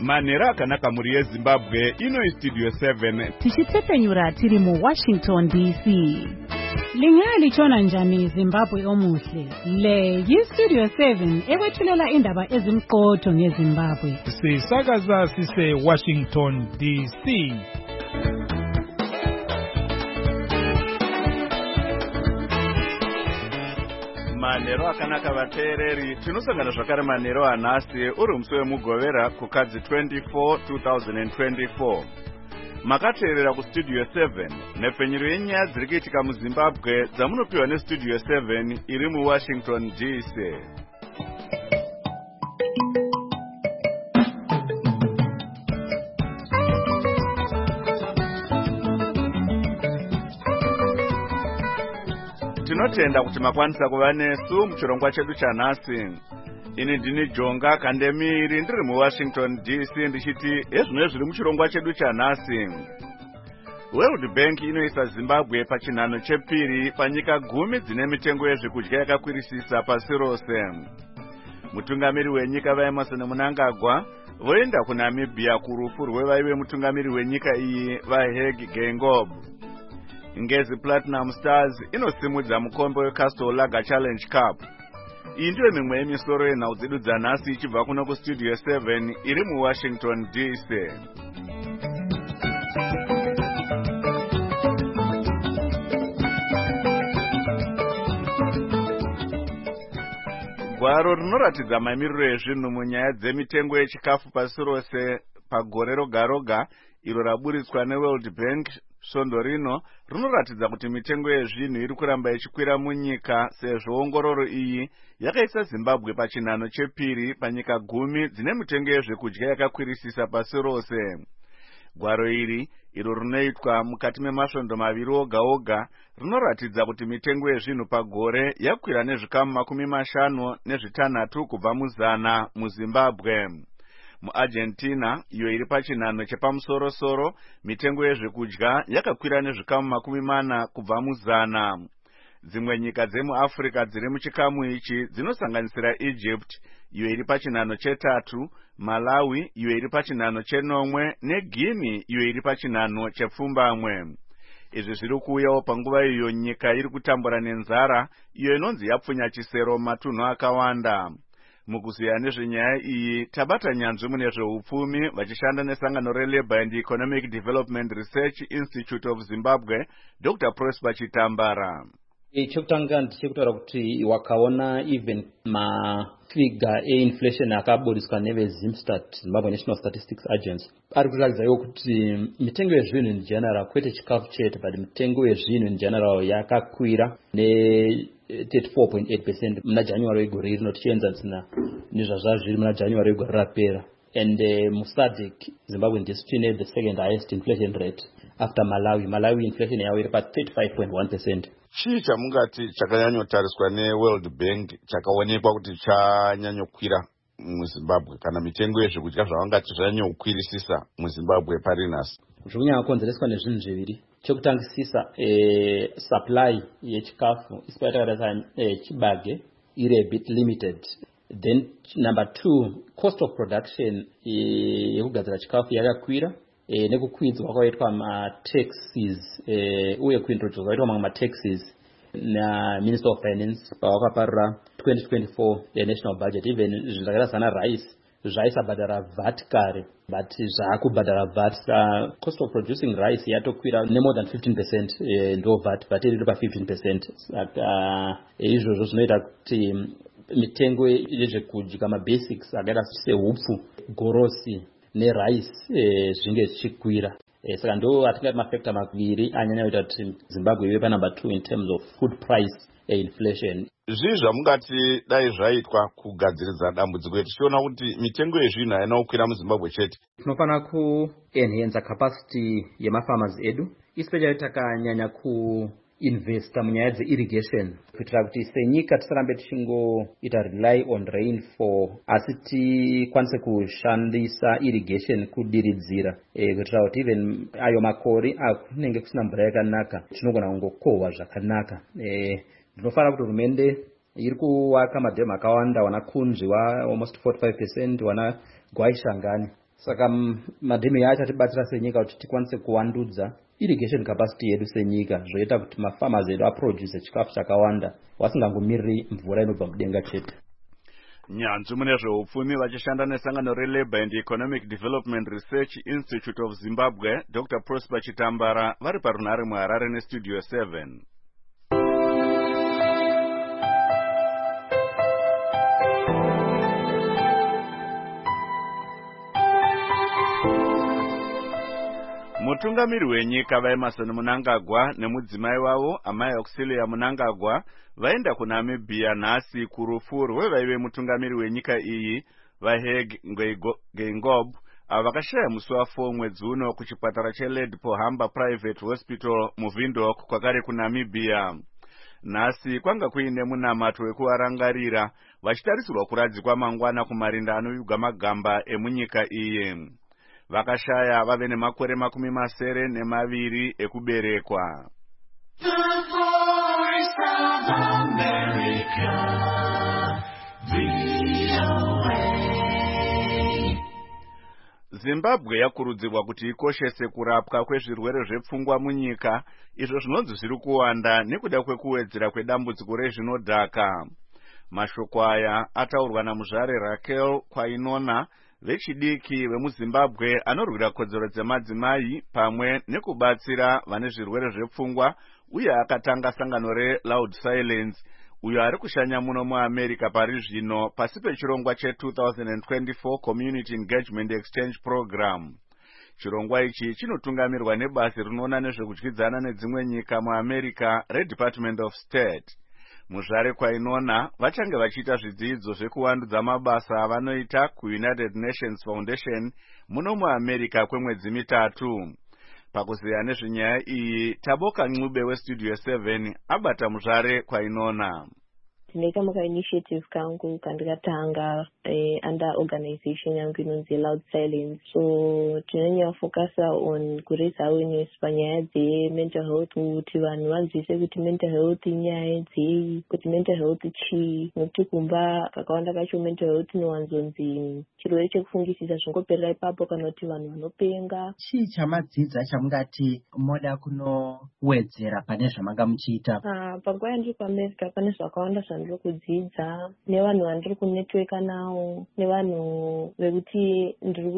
Manhero akanaka muri yeZimbabwe ino Studio 7 tichitsepenyura tiri mu Washington DC. Lingalitshona njani Zimbabwe omuhle? Le yi-Studio 7 ekwethulela indaba ezimqotho ngeZimbabwe. Sisakaza sise Washington DC. Manhero akanaka vateereri, tinosangana zvakare manhero anhasi uri musi wemugovera kukadzi 24 2024. Makateerera kuStudio 7 nepfenyuro yenyaya dziri kuitika muZimbabwe dzamunopiwa neStudio 7 iri muWashington DC. Tinotenda kuti makwanisa kuva nesu muchirongwa chedu chanhasi. Ini ndini Jonga Kandemiri ndiri muWashington DC ndichiti ezvino zviri muchirongwa chedu chanhasi. World Bank inoisa Zimbabwe pachinhano chepiri panyika 10 dzine mitengo yezvekudya yakakwirisisa pasi rose. Mutungamiri wenyika vaEmerson Mnangagwa voenda kuNamibia kurufu rwevaive mutungamiri wenyika iyi vaHage Geingob. Ngezi Platinum Stars inosimudza mukombe weCastle Lager Challenge Cup. Iyi ndiyo mimwe yemisoro yenhau dzedu dzanhasi ichibva kuno kuStudio 7 iri muWashington DC. Gwaro rinoratidza mamiriro ezvinhu munyaya dzemitengo yechikafu pasi rose pagore roga roga iro raburitswa neWorld Bank svondo rino rinoratidza kuti mitengo yezvinhu iri kuramba ichikwira munyika sezvo ongororo iyi yakaisa Zimbabwe pachinhano chepiri panyika 10 dzine mitengo yezvekudya yakakwirisisa pasi rose. Gwaro iri iro rinoitwa mukati memasvondo maviri oga oga rinoratidza kuti mitengo yezvinhu pagore yakwira nezvikamu 56 kubva muzana muZimbabwe. MuArgentina iyo iri pachinhano chepamusoro-soro mitengo yezvekudya yakakwira nezvikamu 40 kubva muzana. Dzimwe nyika dzemuAfrica dziri muchikamu ichi dzinosanganisira Egypt iyo iri pachinhano che3, Malawi iyo iri pachinhano che9 neGuinea iyo iri pachinhano chepfumbamwe. Izvi zviri kuuyawo panguva iyo nyika iri kutambura nenzara iyo inonzi yapfunya chisero matunhu akawanda. Mukuziya nezvenyaya iyi tabata nyanzvi mune zveupfumi vachishanda nesangano reLabour and Economic Development Research Institute of Zimbabwe, Dr. Prosper Chitambara. Chekutanga ndichekutaura kuti wakaona even mafiga einflation akaburiswa neveZimstat, Zimbabwe National Statistics Agency, ari kuratidza iwo kuti mitengo yezvinhu in general kwete chikafu chete but mitengo yezvinhu in general yakakwira ne 34.8% muna January wegore rino tichienzanisa nezvazva zviri muna January wegore rapera. And muSADC Zimbabwe ndisu tine the second highest inflation rate after Malawi inflation yawo iri pa 35.1%. Chii chamungati chakanyanyotariswa neWorld Bank chakaonekwa kuti chanyanyokwira muZimbabwe kana mitengo yezvekudya zvavangati zvanyanyokwirisisa muZimbabwe parinhasi? Zvinonyanyokonzereswa nezvinhu zviviri. Chekutangisisa supply yechikafu isipatakaita chibage iri a bit limited. Then number 2, cost of production yekugadzira chikafu yakakwira nekukwidzwa kwaitwa mataxes uye kuintroduce kwaitwa mamwe mataxes naMinister of Finance pawakaparira 2024 national budget. Even zvinhu zvakaita sana rice zvaisabhadhara VAT kare but zvaakubhadhara VAT. Cost of producing rice yatokwira more than 15% ndo VAT iri pa 15%. Izvozvo zvinoita kuti mitengo yezvekudya mabasics akaita sehupfu, gorosi nerice zvinge zvichikwira. Saka ndo atingati mafactor maviri anyanya kuita kuti Zimbabwe ive pa number 2 in terms of food price inflation. Zvii zvamungati dai zvaitwa kugadziridza dambudziko tichiona kuti mitengo yezvinhu haina kukwira muZimbabwe chete? Tinofana kuenhanza capacity yemafarmers edu, especially takanyanya kuinvesta munyaya dzeirrigation kuitira kuti senyika tisarambe tichingoita rely on rainfall asi tikwanise kushandisa irrigation kudiridzira kuitira kuti even ayo makore akunenge kusina mvura yakanaka tinogona kungokohwa zvakanaka. Ndinofanira kuti hurumende iri kuwaka madhamu akawanda, wana Kunzvi wa almost 45%, wana Gwaishangani saka madhemu acho atibatsira senyika kuti tikwanise kuwandudza irrigation capacity yedu senyika zvoita kuti mafarmers edu aproduce chikafu chakawanda vasingangomiriri mvura inobva mudenga chete. Nyanzvi mune zveupfumi vachishanda nesangano reLabour and Economic Development Research Institute of Zimbabwe, Dr. Prosper Chitambara, vari parunhare muHarare neStudio 7. Mutungamiri wenyika vaEmmerson Mnangagwa nemudzimai wavo Amai Auxilia Mnangagwa vaenda kuNamibia nhasi kurufu rwevaive mutungamiri wenyika iyi vaHage Geingob avo vakashaya musi wa4 mwedzi uno kuchipatara cheLedpo Hamba Private Hospital muVindhoek kwakare kuNamibia. Nhasi kwanga kuine munamato wekuvarangarira vachitarisirwa kuradzikwa mangwana kumarinda anovigwa magamba emunyika iyi. Vakashaya vave nemakore 72 ekuberekwa. Zimbabwe yakurudzirwa kuti ikoshese kurapwa kwezvirwere zvepfungwa munyika, izvo zvinonzi zviri kuwanda nekuda kwekuwedzera kwedambudziko rezvinodhaka. Mashoko aya ataurwa namuzvare Raquel Kwainona, vechidiki vemuZimbabwe anorwira kodzero dzemadzimai pamwe nekubatsira vane zvirwere zvepfungwa, uye akatanga sangano reLoud Silence uyo ari kushanya muno muAmerica pari zvino pasi pechirongwa che2024 Community Engagement Exchange Program. Chirongwa ichi chinotungamirwa nebasi rinoona nezvekudyidzana nedzimwe nyika muAmerica reDepartment of State. Muzvare Kwainona vachange vachiita zvidzidzo zvekuwandudza mabasa avanoita kuUnited Nations Foundation muno muAmerica kwemwedzi 3. Pakuziya nezvenyaya iyi, Taboka Ncube weStudio 7 abata muzvare Kwainona. Ndinoita maka-initiative kangu kandikatanga under organization yangu inonzi Loud Silence. So tinonyanya focusa on kuraise awareness panyaya dzemental health, kuti vanhu vanzwise kuti mental health inyaya dzei, kuti mental health chii, nekuti kumba kakawanda kacho mental health inowanzonzi chirwere chekufungisisa zvingoperera ipapo kana kuti vanhu vanopenga. Chii chamadzidza chamungati moda kunowedzera pane zvamanga muchiita? Panguva yandiri kuAmerica pane zvakawanda zvandiri kudzidza nevanhu vandiri kunetworka navo, nevanhu vekuti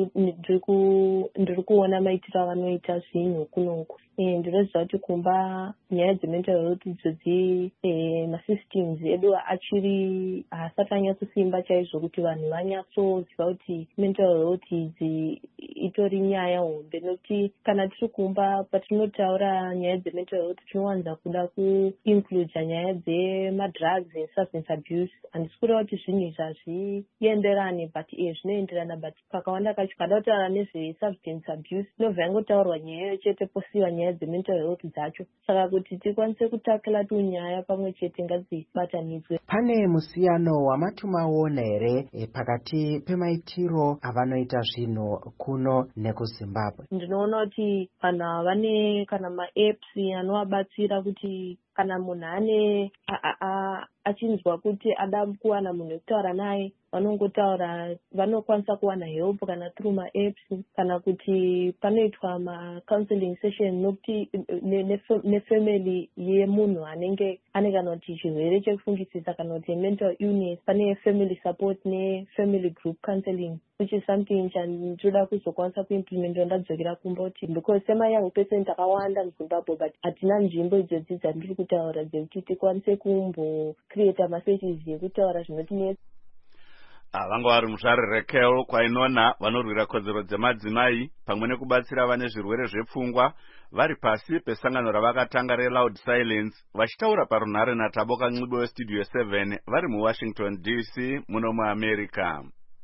ndiri kuona maitiro avanoita zvinhu kunoku. Ndinoziva kuti kumba nyaya dzemental health idzodzi masystems edu haasati anyatsosimba chaizvo kuti vanhu vanyatsoziva kuti mental health idzi itori nyaya hombe, nokuti kana tiri kumba patinotaura nyaya dzemental health tinowanza kuda kuincluda nyaya dzemadrugs and substance abuse. Handisi kureva kuti zvinhu izvi hazvienderani, but zvinoenderana, but pakawanda kacho kada kutaura nezvesubstance abuse inobva yangotaurwa nyaya iyo chete posiwa nyaya dzemental health dzacho. Saka kuti tikwanise kutakila tunyaya pamwe chete ngadzibatanidzwe. Pane musiyano wamatumaona here pakati pemaitiro avanoita zvinhu kuno nekuZimbabwe? Ndinoona kuti vanhu vane kana maapps anovabatsira kuti kana munhu achinzwa kuti ada kuwana munhu wekutaura naye, vanongotaura, vanokwanisa kuwana help kana through maapps, kana kuti panoitwa macounseling session nokuti nefamily yemunhu anenge ane kana kuti chirwere chekufungisisa kana kuti mental illness, pane family support nefamily group counseling, which is something chandinoda kuzokwanisa kuimplementa ndadzokera kumba, kuti because semayangu percent akawanda muZimbabwe but hatina nzvimbo idzodzi dzandiri kutaura dzekuti tikwanise create mapages ekutaura zvinotinetsa. Vanga vari muzvare Raquel Kwainona vanorwira kodzero dzemadzimai pamwe nekubatsira vane zvirwere zvepfungwa vari pasi pesangano ravakatanga reLoud Silence, vachitaura parunhare naTaboka Ncube weStudio 7 vari muWashington DC muno muAmerica.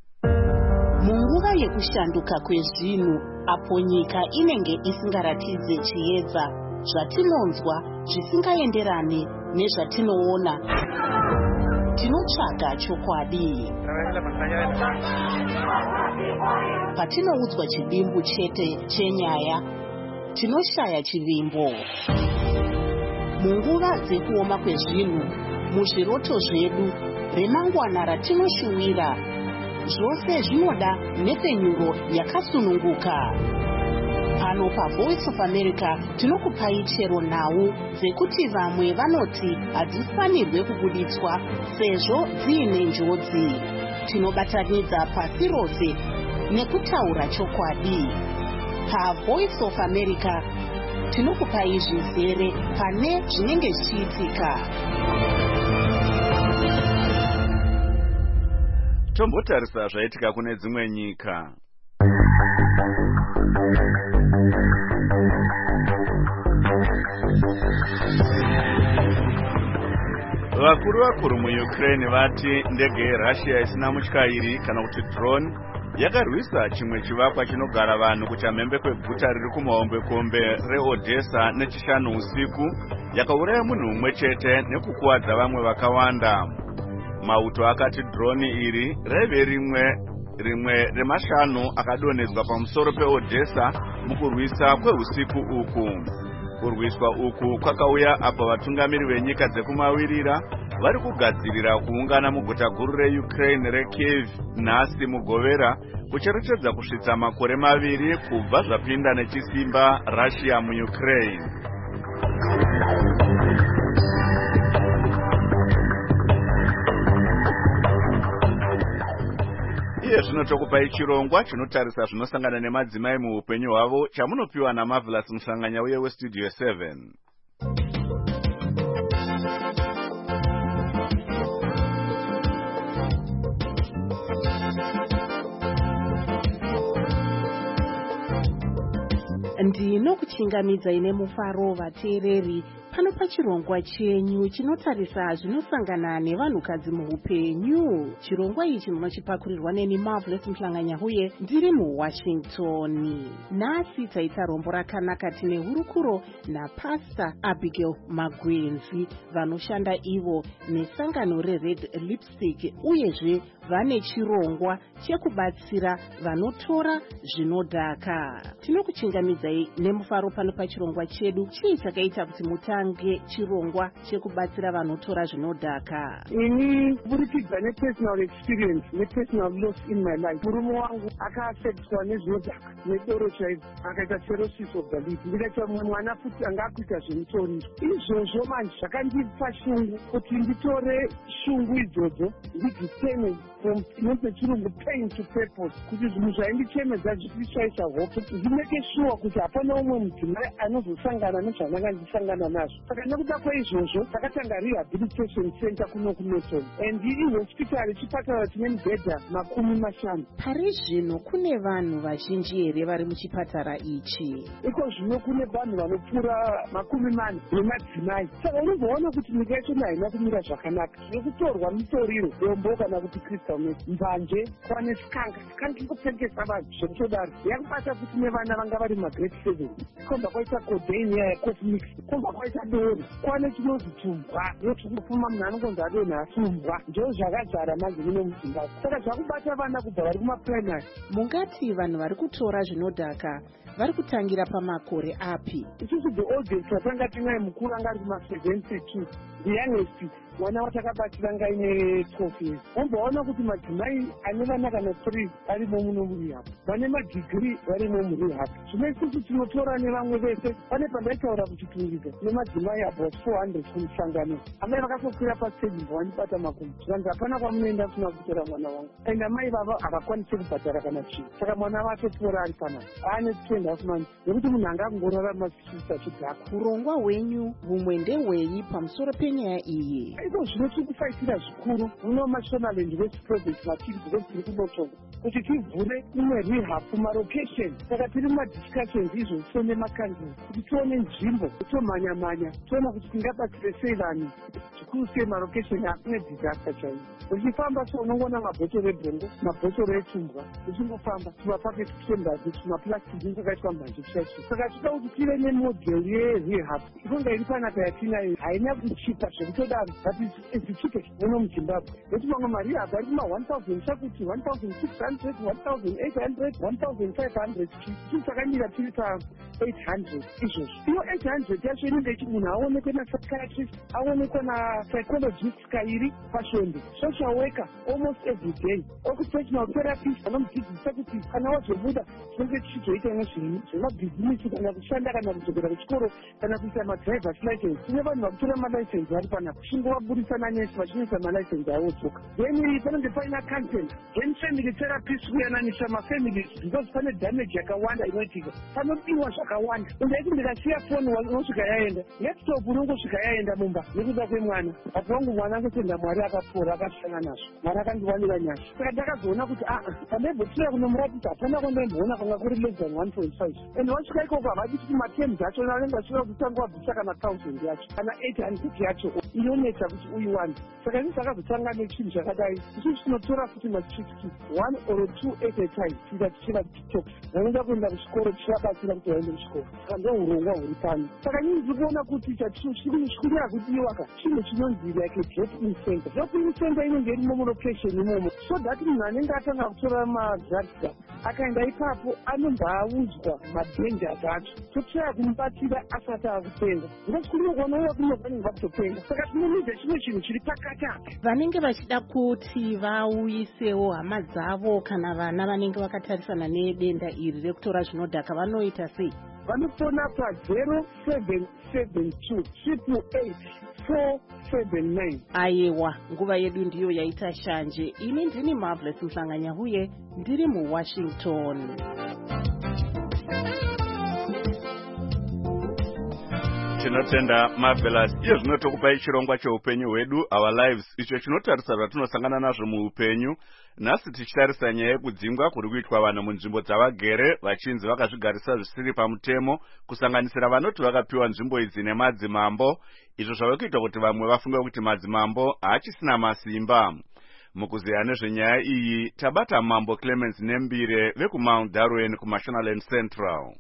Munguva yekushanduka kwezvinhu, apo nyika inenge isingaratidze chiedza, zvatinonzwa zvisingaenderane nezvatinoona, tinotsvaga chokwadi. Patinoudzwa chivimbo chete chenyaya, tinoshaya chivimbo. Munguva dzekuoma kwezvinhu, muzviroto zvedu remangwana ratinoshuwira, zvose zvinoda nepfenyuro yakasununguka. Pano paVoice of America tinokupai chero nhau dzekuti vamwe vanoti hadzifanirwe kubuditswa sezvo dziine njodzi. Tinobatanidza pasi rose nekutaura chokwadi. PaVoice of America tinokupai zvizere pane zvinenge zvichiitika. Tombotarisa zvaitika kune dzimwe nyika. Vakuru muUkraine vati ndege yeRussia isina mutyairi kana kuti drone yakarwisa chimwe chivakwa chinogara vanhu kuchamhembe kweguta riri kumahombekombe reOdessa nechishanu usiku, yakauraya munhu umwe chete nekukuwadza vamwe vakawanda. Mauto akati drone iri raive rimwe remashanu akadonhedzwa pamusoro peOdessa mukurwisa kweusiku uku. Kurwiswa uku kwakauya apo vatungamiri venyika dzekumavirira vari kugadzirira kuungana muguta guru reUkraine reKyiv nhasi mugovera kucherechedza kusvitsa makore 2 kubva zvapinda nechisimba Russia muUkraine. Iye zvino tokupai chirongwa chinotarisa zvinosangana nemadzimai muupenyu hwavo chamunopiwa naMarvelous Musanganya uye weStudio 7. Ndinokuchingamidzai nemufaro vateereri pano pachirongwa chenyu chinotarisa zvinosangana nevanhukadzi muupenyu. Chirongwa ichi munochipakurirwa neni Marvelous Musanganya uye ndiri muWashington. Nhasi taita rombo rakanaka tine hurukuro naPastor Abigail Magwenzi vanoshanda ivo nesangano reRed Lipstick, uyezve vane chirongwa chekubatsira vanotora zvinodhaka. Tinokuchingamidzai nemufaro pano pachirongwa chedu. Chii chakaita kuti mutange chirongwa chekubatsira vanotora zvinodhaka? Ini burikidza nepersonal experience nepersonal loss in my life. Murume wangu akaaffectwa nezvinodhaka nedoro chaizvo, akaita cirrhosis of the liver. Ndikaita mwana futi anga akuita zvemutoriro. Izvozvo manje zvakandipa shungu kuti nditore shungu idzodzo ndidziteme from nechirungu pain to purpose, kuti zvinhu zvaindichemedza zvichishaisha hope, ndimeke sure kuti hapana umwe mudzimai anozosangana nezvandanga ndisangana nazvo. Saka nekuda kwaizvozvo takatanga rehabilitation center kuno kuNorton, and ihospitari chipatara chine mibhedha 50. Pari zvino kune vanhu vazhinji here vari muchipatara ichi? Iko zvino kune vanhu vanopfuura 40 vemadzimai. Saka unozoona kuti nyika yacho haina kumira zvakanaka. Zvekutorwa mitoriro dombo kana kuti crystal meth, mbanje, kwane skanga ingotengesa vanhu zvekutodaro. Yakubata kuti nevana vanga vari magrade 7. Komba kwaita codeine yacof mix, komba kwaita dori, kwane chinozi tumbwa, yotupfuma munhu anongonzi adonha tumbwa. Ndo zvakadzara manje muno muZimbabwe. Saka zvakubata vana kubva vari kumaprimary. Mungati vanhu vari kutora zvinodhaka vari kutangira pamakore api? Isusu the oldest watanga tinaye mukuru anga ari kuma72, the youngest mwana watakabatira ngaine 12 years. Womboona kuti madzimai ane vana kana 3 arimo muno murehab, vane madigiri varimo murehab. Zvino isusu tinotora nevamwe vese. Pane pandaitaura kuti tungidza nemadzimai about 400 kumusangano, amai vakasokwira pastage vanibata makumi. Zvanzi hapana kwamunoenda kusina kutora mwana wangu, ende amai vava havakwanisi kubhadhara kana chinhu. Saka mwana vatopora ari panapa aane 2.5 months, nekuti munhu anga angorarama chiisa chidhaka. Urongwa hwenyu humwe ndehwei pamusoro penyaya iyi? Iko zvino tiri kufaitira zvikuru muno mashonaland west project matiri tiri kunotonga kuti tivhure imwe rehab kumarokesheni. Saka tiri mumadiscussions izvo tione makanzuro kuti tione nzvimbo tomhanya-manya tiona kuti tingabatsire sei vanhu zvikuru sei marokesheni asine disaster chaiyo. Uchifamba so unongoona mabhotoro ebhongo, mabhotoro etumbwa, uchingofamba tumapaketi twembazi, tumaplastiki. Saka yakaitwa mbanje chacho. Saka tinoda kuti tive nemodheri yerehab inonga iri panapa yatinayo haina kuchipa zvekutodaro but is cheapest muno muzimbabwe. Nekuti mamwe marehab ari kuma 1000 chakuti 1600 1800 1500 tisakamira tiri pa800 izvozvo. Iyo 800 yacho inenge ichi munhu aonekwe napsychiatrist, aonekwe napsychologist kairi pashombe, social worker almost every day, occupational therapist anomudzidzisa kuti kana wazobuda tinenge tichizoita imwe zvemabhizinisi kana kushanda kana kudzokera kuchikoro kana kuita madrivers license. Tine vanhu vakutora malicense vari panapa chingowabudisa nanesi vachinoisa malicense avo dzoka. Then panenge paina counselor, then family therapist kuyananisa mafamilies because pane damage yakawanda inoitika, panodiwa zvakawanda. Ungaiti ndikasiya foni unosvika yaenda, laptop unongosvika yaenda mumba nekuda kwemwana, ati wangu mwana angotenda Mwari akapora akasiyana nazvo, mwana akandiwanira nyasha. Saka takazoona kuti pandaimbotira kunomuratidza hapana kwandaimboona kwanga kuri less than 1.5 and wasvika ikoko havadi kuti materms acho vanenge vachida kutanga wabvisa kana 1000 yacho kana 800 yacho inonetsa kuti uiwane. Saka ini takazotanga nechinhu chakadai, isusu tinotora futi matricti 1 or 2 at a time tiita tichiva tiktoks vanoda kuenda kuchikoro tichivabatsira kuti vaende kuchikoro. Saka ndourongwa huri pano. Saka ini ndiri kuona kuti chatichikurira kudiwa ka chinhu chinonzi like drop in center. Drop in center inenge irimo mulocation imomo so that munhu anenge atanga kutora madrugs akaenda ipapo anombaudzwa madangers acho tochaya kumubatsira asati akupenga. Because kunogona uya kunogona vakutopenga. Saka tinonidza chimwe chinhu chiri pakati apa. Vanenge vachida kuti vauyisewo hama dzavo kana vana vanenge vakatarisana nedenda iri rekutora zvinodhaka vanoita sei? Vanofona pa0772 888 479. Aiwa, nguva yedu ndiyo yaita shanje. Ini ndini Marvelous Mhlanganyahuye, ndiri muWashington. Tinotenda Marvelous. Iyo zvinotokupai chirongwa cheupenyu hwedu, our lives, icho chinotarisa zvatinosangana nazvo muupenyu. Nhasi tichitarisa nyaya yekudzingwa kuri kuitwa vanhu munzvimbo dzavagere vachinzi vakazvigarisa zvisiri pamutemo, kusanganisira vanoti vakapiwa nzvimbo idzi nemadzimambo, izvo zvave kuita kuti vamwe vafunge kuti madzimambo haachisina masimba. Mukuziya nezvenyaya iyi tabata Mambo Clemens Nembire vekuMount Darwin kuMashonaland Central.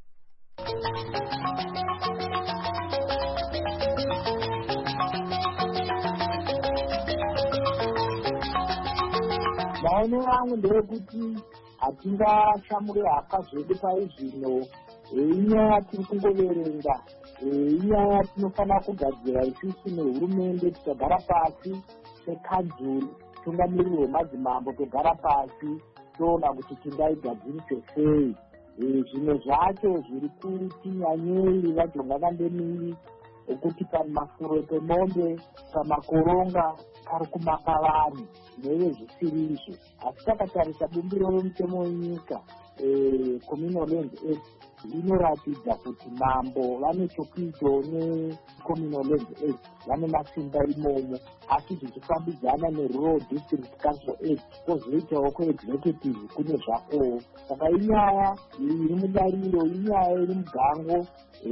maonero angu ndeyekuti hatingashamure haka zvedu paizvino. Inyaya tiri kungoverenga, inyaya tinofanira kugadzira isusu nehurumende, tikagara pasi nekanzuri tungamiriri wemadzimambo togara pasi toona kuti tingaigadzirise sei. Zvimwe zvacho zviri kuti nyanyei vajonga kandemiri okuti pamafuro pemombe pamakoronga pari kumaka vanhu neve zvisiri izvo. Asi takatarisa bumbiro romutemo wenyika communal land act inoratidza kuti mambo vane chokuitawo necommunal land act, vane masimba imomo, asi zvichifambidzana nerural district council act kwozoitawo kuexecutive kune zvakowo. Saka inyaya iri mudariro, inyaya iri mugango,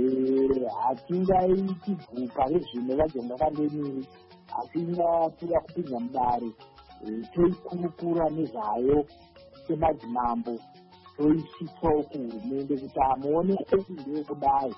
hatingaiti guka rezvino vajonga kandemiri, asi inyaya toda kupinza mudare toikurukura nezvayo semadzimambo, toisisawo kuhurumende kuti amuoneke kuti ndeyekudai,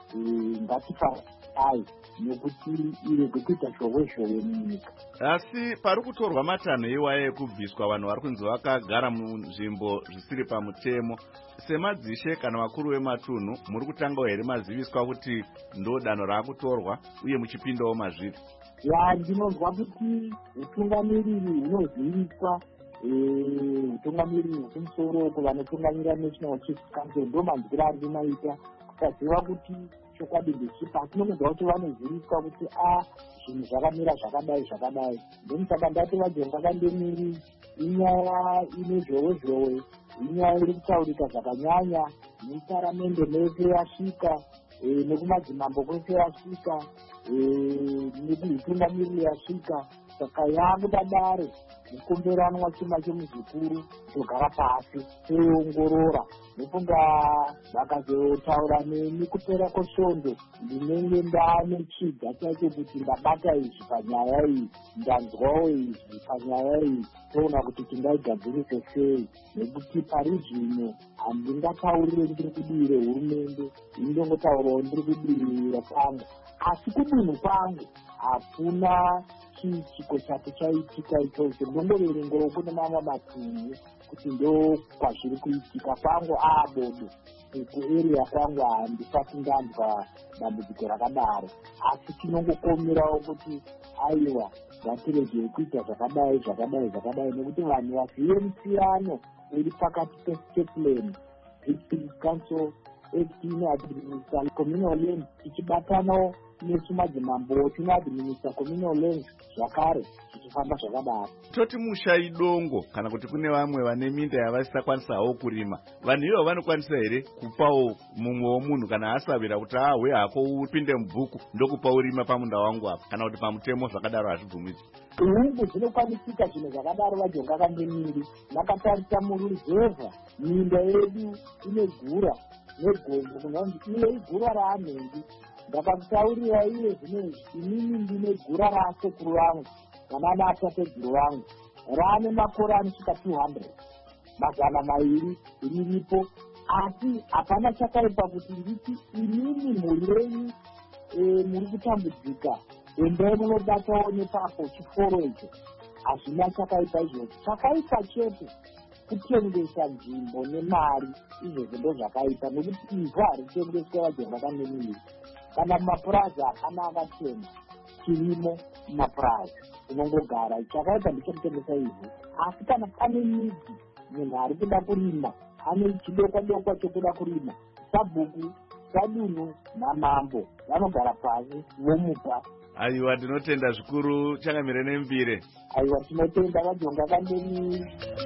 ngatifaai nekuti irege kuita zhowe munyika. Asi pari kutorwa matanho iwayo ekubviswa vanhu vari kunzi vakagara munzvimbo zvisiri pamutemo, semadzishe kana vakuru vematunhu, muri kutangawo here maziviswa kuti ndo danho raakutorwa uye muchipindawo mazviri? Ndinonzwa kuti utungamiriri hunoziviswa, utungamiriri hwekumusoro kuvanotungamirira National Chief Council ndo manzwiro ari kumaita, kusaziva kuti chokwadi ndechipa. Asi nononzwa kuti vanoziviswa kuti zvinhu zvakamira zvakadai. Ndomusaka ndati vajonga kandemiri, inyaya ine zhowe, inyaya iri kutaurika zvakanyanya neparamende mese yasvika, nekumadzimambo kwese yasvika, nekuhutungamiriri yasvika. saka yabuda dare mukomberanwa chima chemuzukuru togara pasi toongorora ndofunga vakazotaura neni kupera kwesvondo ndinenge ndane chiga chacho kuti ndabata izvi panyaya iyi ndanzwawo izvi panyaya iyi toona kuti tingaigadzirise sei nekuti pari zvino handingataurire ndiri kudire hurumende indongotaurawo ndiri kudirira kwangu asi kudunhu kwangu hakuna chiitiko chake chaitika ichocho ndongoverengawo kune mamwe matunhu kuti ndo kwazviri kuitika kwangu abodo kueria kwangu handisati ndanzwa dambudziko rakadaro asi tinongokomerawo kuti aiwa ngatirege kuita zvakadai nekuti vanhu vazive musiyano uri pakati pestate district council administer communal land tichibatanawo nesu madzimambo tinoadminister communal land zvakare tichifamba zvakadaro. Toti mushai dongo kana kuti kune vamwe vane minda yavasisakwanisawo kurima, vanhu ivo vanokwanisa here kupawo mumwe womunhu kana asavira kuti ahwe hako upinde mubhuku ndokupa urima pamunda wangu apa, kana kuti pamutemo zvakadaro hazvibvumidzwi? Hungu dzinokwanisika zvinhu zvakadaro vajonga kandemiri vakatarisa muruzevha minda yedu inegura negombo kunonzi iye igura raanhengi ndakakutaurira iye zvinezvi inini ndine gura rasekuru vangu kana naatateguru vangu raane makore anosvika 200 mazana mairi riripo asi hapana chakaipa kuti nditi inini mhuri yenyu muri kutambudzika endai munobatawo nepapo chiforo icho hazvina chakaipa izvozvo chakaipa chete kutengesa nzvimbo nemari izvozvo ndo zvakaipa nekuti ivhu haritengeswa vajonga kandemiri kana mapurazi hapana akatenga chirimo mapurazi unongogara chakaipa ndichokutengesa ivhu asi kana pane midzi munhu ari kuda kurima ane chidokwa chokuda kurima sabhuku sadunhu namambo vanogara pasi vomupa. Aiwa, tinotenda zvikuru Changamire Nembire. Aiwa, tinotenda vajonga kandemiri.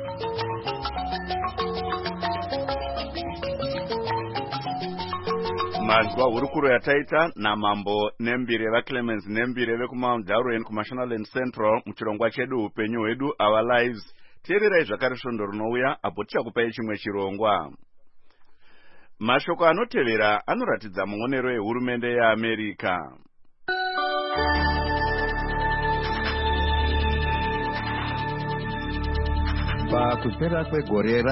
Mazwa hurukuro yataita naMambo Nembire vaClemens Nembire vekuMount Darwin kuMashonaland Central muchirongwa chedu upenyu hwedu Our Lives. Teererai zvakare svondo rinouya apo tichakupai chimwe chirongwa. Mashoko anotevera anoratidza muonero yehurumende yeAmerika. Pakupera kwegore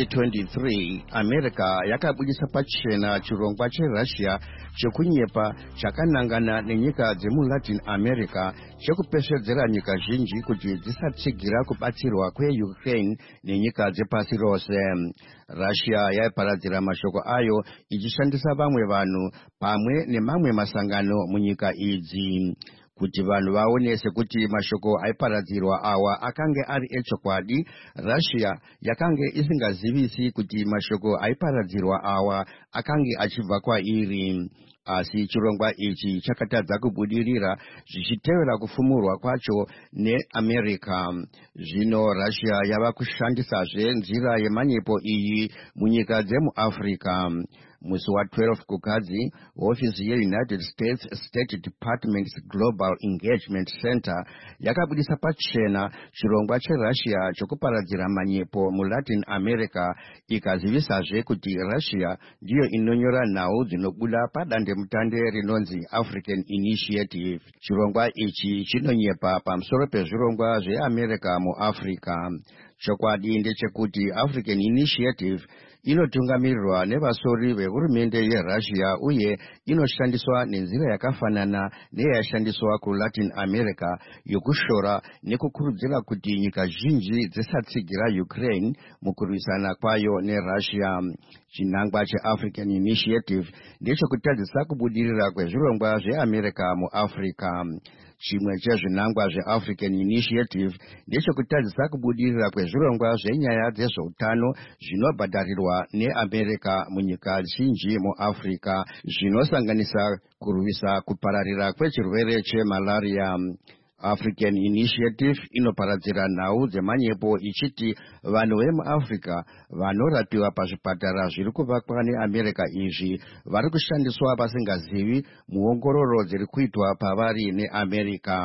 ra2023 America yakabudisa pachena chirongwa cheRussia chekunyepa chakanangana nenyika dzemuLatin America chekupeshedzera nyika zhinji kuti dzisatsigira kubatsirwa kweUkraine nenyika dzepasi rose. Russia yaiparadzira mashoko ayo ichishandisa vamwe vanhu pamwe nemamwe masangano munyika idzi. Kuti vanhu vaonese kuti mashoko aiparadzirwa awa akange ari echokwadi, Russia yakange isingazivisi kuti mashoko aiparadzirwa awa akange achibva kwairi. Asi chirongwa ichi chakatadza kubudirira zvichitevera kufumurwa kwacho neAmerica. Zvino Russia yava kushandisazve nzira yemanyepo iyi munyika dzemuAfrica. Musi wa12 kukadzi, hofisi yeUnited States State Department's Global Engagement Center yakabudisa pachena chirongwa cheRussia chokuparadzira manyepo muLatin America, ikazivisazve kuti Russia ndiyo inonyora nhau dzinobuda padandemutande rinonzi African Initiative. Chirongwa ichi chinonyepa pamusoro pezvirongwa zveAmerica muAfrica. Chokwadi ndechekuti African Initiative inotungamirirwa nevasori vehurumende yeRussia uye inoshandiswa nenzira yakafanana neyashandiswa kuLatin America yokushora nekukurudzira kuti nyika zhinji dzisatsigira Ukraine mukurwisana kwayo neRussia. Chinangwa cheAfrican Initiative ndechekutadzisa kubudirira kwezvirongwa zveAmerica muAfrica. Chimwe chezvinangwa zveAfrican Initiative ndechekutadzisa kubudirira kwezvirongwa zvenyaya dzezveutano zvinobhadharirwa neAmerica munyika zhinji muAfrica, zvinosanganisa kurwisa kupararira kwechirwere chemalaria. African Initiative inoparadzira nhau dzemanyepo ichiti vanhu vemuAfrica vanorapiwa pazvipatara zviri kuvakwa neAmerica izvi vari kushandiswa vasingazivi muongororo dziri kuitwa pavari neAmerica.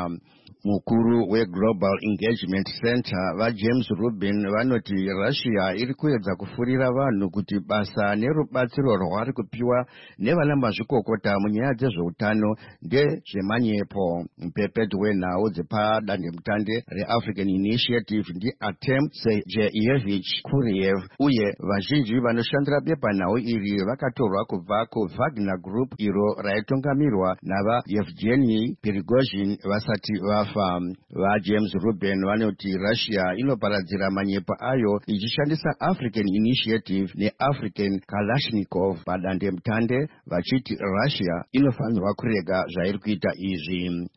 Mukuru weGlobal Engagement Center vaJames Rubin vanoti Russia iri kuedza kufurira vanhu kuti basa nerubatsiro rwari kupiwa nevanamazvikokota munyaya dzezveutano ndezvemanyepo. Mupepeti wenhau dzepadandemutande reAfrican Initiative ndiArtem Sejeyevich Kuriev uye vazhinji vanoshandira bepanhau iri vakatorwa kubva kuVagner Group iro raitungamirwa navaEvgeny Prigozhin vasati vafa. VaJames Rubin vanoti Russia inoparadzira manyepo ayo ichishandisa African Initiative neAfrican Kalashnikov padandemutande vachiti Russia inofanirwa kurega zvairi kuita izvi.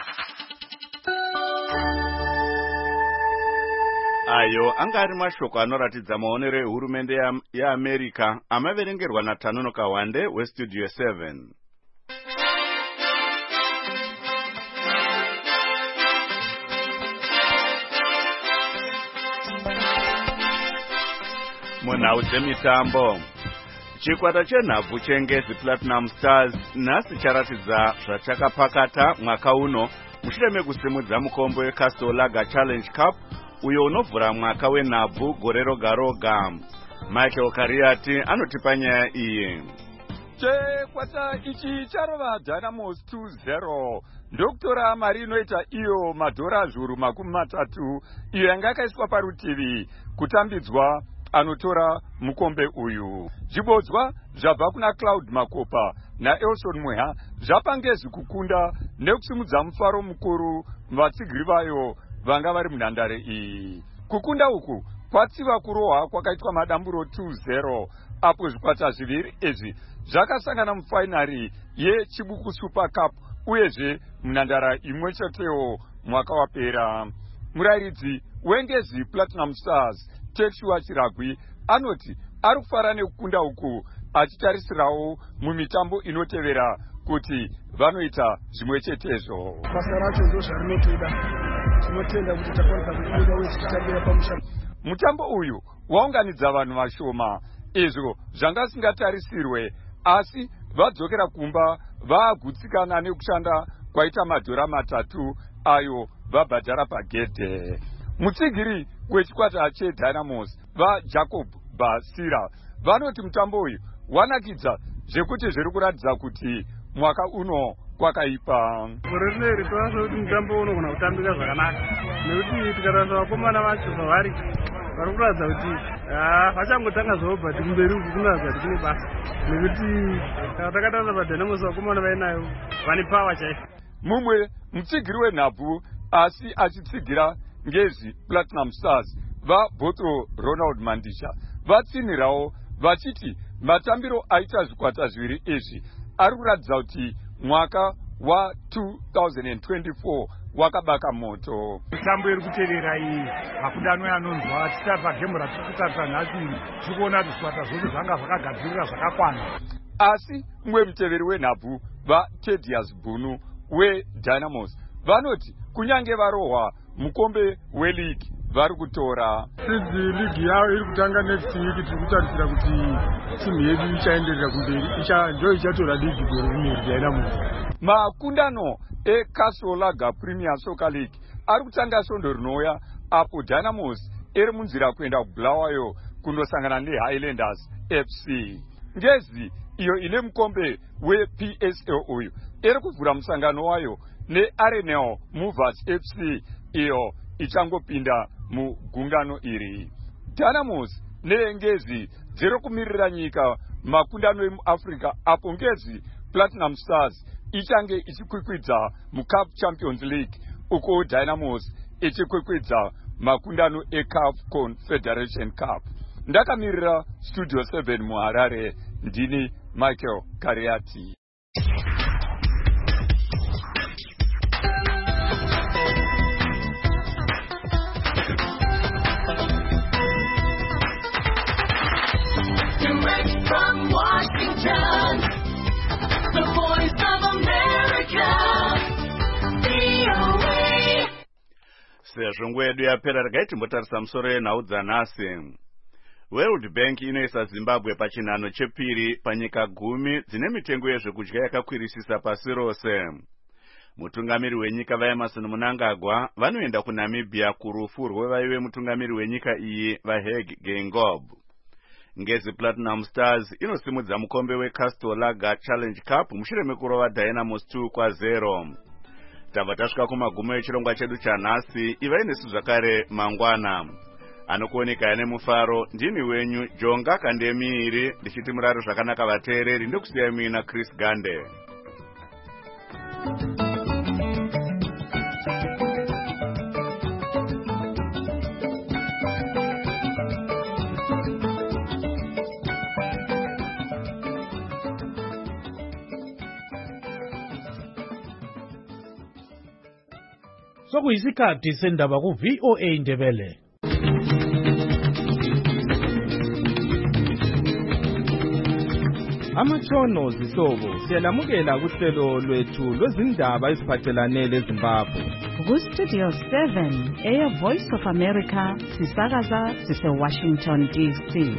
Ayo anga ari mashoko anoratidza maonero ehurumende yeAmerica amaverengerwa naTanono Kawande weStudio 7. Munhau dzemitambo, chikwata chenhabvu chengezi Platinum Stars nhasi charatidza zvachakapakata mwaka uno mushure mekusimudza mukombe weCastle Lager Challenge Cup uyo unovhura mwaka wenhabvu gore roga roga. Michael Kariati anotipa nyaya iyi. Chikwata ichi charova Dynamos 2-0 ndokutora mari inoita iyo madhora zviuru makumi matatu iyo yanga yakaiswa parutivi kutambidzwa anotora mukombe uyu. Zvibodzwa zvabva kuna Cloud Makopa naElson Mweha zvapangezi kukunda nekusimudza mufaro mukuru vatsigiri vayo vanga vari munhandare iyi. Kukunda uku kwatsiva kurohwa kwakaitwa madamburo 2-0 apo zvikwata zviviri izvi zvakasangana mufainari yeChibuku Super Cup uyezve munhandara imwe chetewo mwaka wapera. Murayiridzi wengezi Platinum Stars Tekshua Chiragwi anoti ari kufara nekukunda uku achitarisirawo mumitambo inotevera kuti vanoita zvimwe chetezvo. Basa racho ndo zvarinotoda. Tinotenda kuti takwanisa kubuda wese tichambira pamusha. Mutambo uyu waunganidza vanhu vashoma izvo zvangasingatarisirwe asi vadzokera kumba vaagutsikana nekushanda kwaita madhora matatu ayo vabhadhara pagedhe. Mutsigiri wechikwata cheDynamos vaJacob Basira vanoti mutambo uyu wanakidza zvekuti zviri kuratidza kuti mwaka uno kwakaipa. Gore rineri toona kuti mutambo unogona kutambika zvakanaka nekuti tikarasa vakomana vacho zvavari kuratidza kuti vachangotanga zvavo bhati kumberi uku kunoratidza kuti kune basa nekuti takatarisa paDynamos vakomana vainayo vane pawa chaifo. Mumwe mutsigiri wenhabvu asi achitsigira ngezi Platinum Stars vaBhotro Ronald Mandisha vatsinhirawo vachiti matambiro aita zvikwata zviviri izvi ari kuratidza kuti mwaka wa2024 wakabaka moto. Mitambo iri kutevera iyi makundano anonzwa tichita pagemu ratiri kutarisa nhasi tiri kuona kuti zvikwata zvose zvanga zvakagadzirira zvakakwana. Asi mumwe muteveri wenhabvu vaTedias Bunu weDynamos vanoti kunyange varohwa mukombe weligi vari kutora. Since ligi yavo iri kutanga next week tiri kutarisira kuti timu yedu ichaenderera kumberi ndio ichatora ligi gore rineri Dynamos. Makundano eCastle Lager Premier Soccer League ari kutanga svondo rinouya apo Dynamos iri munzira kuenda kuBulawayo kundosangana neHighlanders FC. Ngezi iyo ine mukombe wePSL uyu iri kuvhura musangano wayo neArenal Movers FC iyo ichangopinda mugungano iri. Dynamos neengezi dziri kumirira nyika makundano emuAfrica apo ngezi Platinum Stars ichange ichikwikwidza muCAF Champions League uko Dynamos ichikwikwidza makundano eCAF Confederation Cup. Ndakamirira Studio 7 muHarare ndini Michael Kariati. Direct from Washington, the voice of America, VOA. Sezvo nguva yedu yapera regai timbotarisa musoro yenhau dzanhasi. World Bank inoisa Zimbabwe pachinhano chepiri panyika 10 dzine mitengo yezvekudya yakakwirisisa pasi rose. Mutungamiri wenyika vaEmerson Mnangagwa vanoenda kuNamibia kurufu rwevaive mutungamiri wenyika iyi vaHage Geingob. Ngezi Platinum Stars inosimudza mukombe weCastor Lager Challenge Cup mushure mekurova Dynamos 2-0. Tabva tasvika kumagumo echirongwa chedu chanhasi. Ivai nesu zvakare mangwana. Anokuoneka nemufaro ndini wenyu Jonga Kandemiiri ndichiti muraro zvakanaka vateereri ndokusiya mina Chris Gande. Sokuyisikhathi sendaba ku-VOA Indebele. Amatshono zihlobo siyalamukela kuhlelo lwethu lwezindaba eziphathelane leZimbabwe. Ku-Studio 7 Air Voice of America sisakaza sise-Washington DC.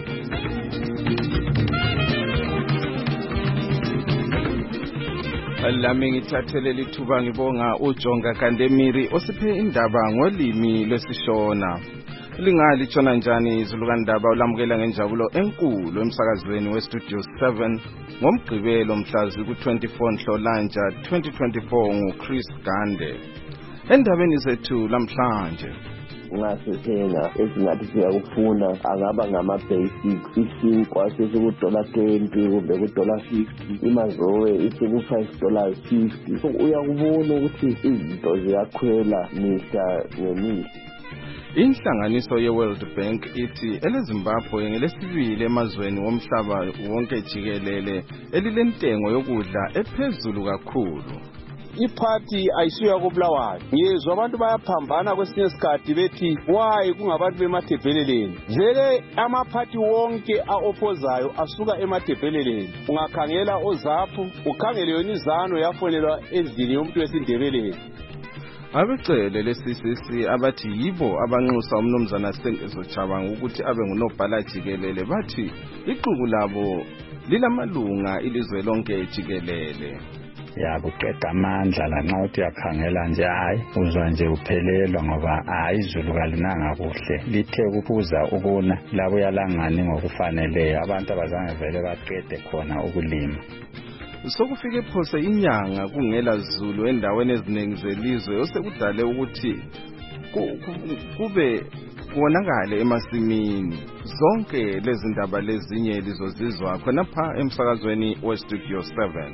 Lami ngithathele lithuba ngibonga uJonga Kandemiiri osiphe indaba ngolimi lwesishona. Lingalithona njani izulukandaba ulamukela ngenjabulo enkulu emsakazweni weStudio 7 ngomgqibelo mhlazi ku-24 Nhlolanja 2024 nguChris Gande. Endabeni zethu lamhlanje ngasithenga esingathi siyakufuna angaba ngama-basics isinkwa sesiku$20 kumbe ku$50 imazowe isiku$5.50 so uyakubona ukuthi izinto ziyakhwela mihla ngemihla. Inhlanganiso ye-World Bank ithi eleZimbabwe ngelesibili emazweni womhlaba wonke jikelele elilentengo yokudla ephezulu kakhulu. Iphathi ayisuya koBulawayo. Yezwa abantu bayaphambana kwesinye isikhathi bethi why kungabantu bemathebheleleni. Vele amaphathi wonke aopposayo asuka emathebheleleni. Ungakhangela oZAPU, ukhangele yona iZANU yafonelwa endlini yomuntu wesindebeleni. Abecele leCCC abathi yibo abanxusa umnumzana Sengezo Chabanga ukuthi abe ngunobhala jikelele bathi iqhubu labo lilamalunga ilizwe lonke jikelele. Yakuqeda amandla lanxa uthi yakhangela nje hayi uzwa nje uphelelwa ngoba izulu kalinanga kuhle lithe kubuza ukuna labo yalangani ngokufaneleyo abantu abazange vele baqede khona ukulima. Sokufike phose inyanga kungela zulu endaweni eziningi zelizwe osekudale ukuthi kube kubonakale emasimini. Zonke lezi ndaba lezinye lizozizwa khonapha emsakazweni weStudio 7.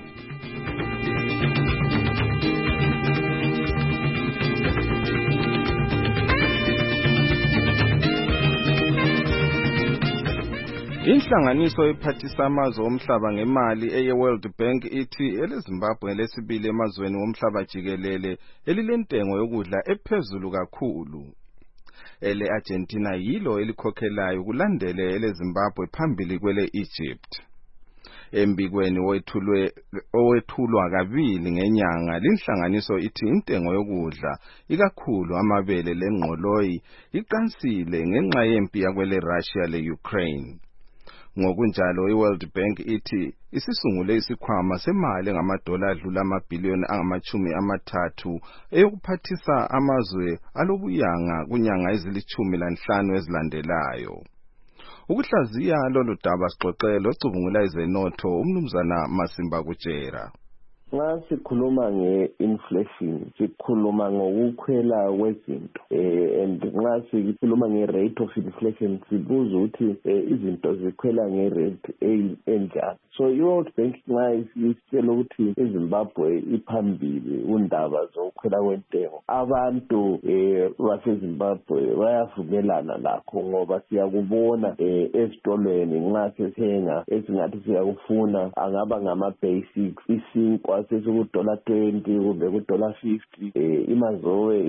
Inhlanganiso ephathisa amazwe omhlaba ngemali eye-World Bank ithi eleZimbabwe lesibili emazweni womhlaba jikelele elilentengo yokudla ephezulu kakhulu. Ele-Argentina yilo elikhokhelayo kulandele eleZimbabwe phambili kwele-Egypt. Embikweni owethulwa kabili ngenyanga linhlanganiso ithi intengo yokudla ikakhulu amabele lengqoloyi iqansile ngenxa yempi yakwele Russia le-Ukraine. Ngokunjalo iWorld Bank ithi isisungule isikhwama semali engamadola adlula amabhiliyoni angama-30 eyokuphathisa amazwe alobuyanga kunyanga ezili-15 ezilandelayo. Ukuhlaziya lolu daba sixoxele ocubungula izenotho umnumzana Masimba Kutshera. Nxa sikhuluma nge-inflation sikhuluma ngokukhwela kwezinto and nxa sikhuluma nge-rate of inflation sibuza ukuthi izinto zikhwela nge-rate enjani. So i-World Bank nxa isitshela ukuthi iZimbabwe iphambili undaba zokukhwela kwentengo abantu baseZimbabwe bayavumelana lakho ngoba siyakubona esitolweni nxa sithenga esingathi siyakufuna angaba ngama-basics isinkwa sesiku$20 kumbe ku$50 imazowe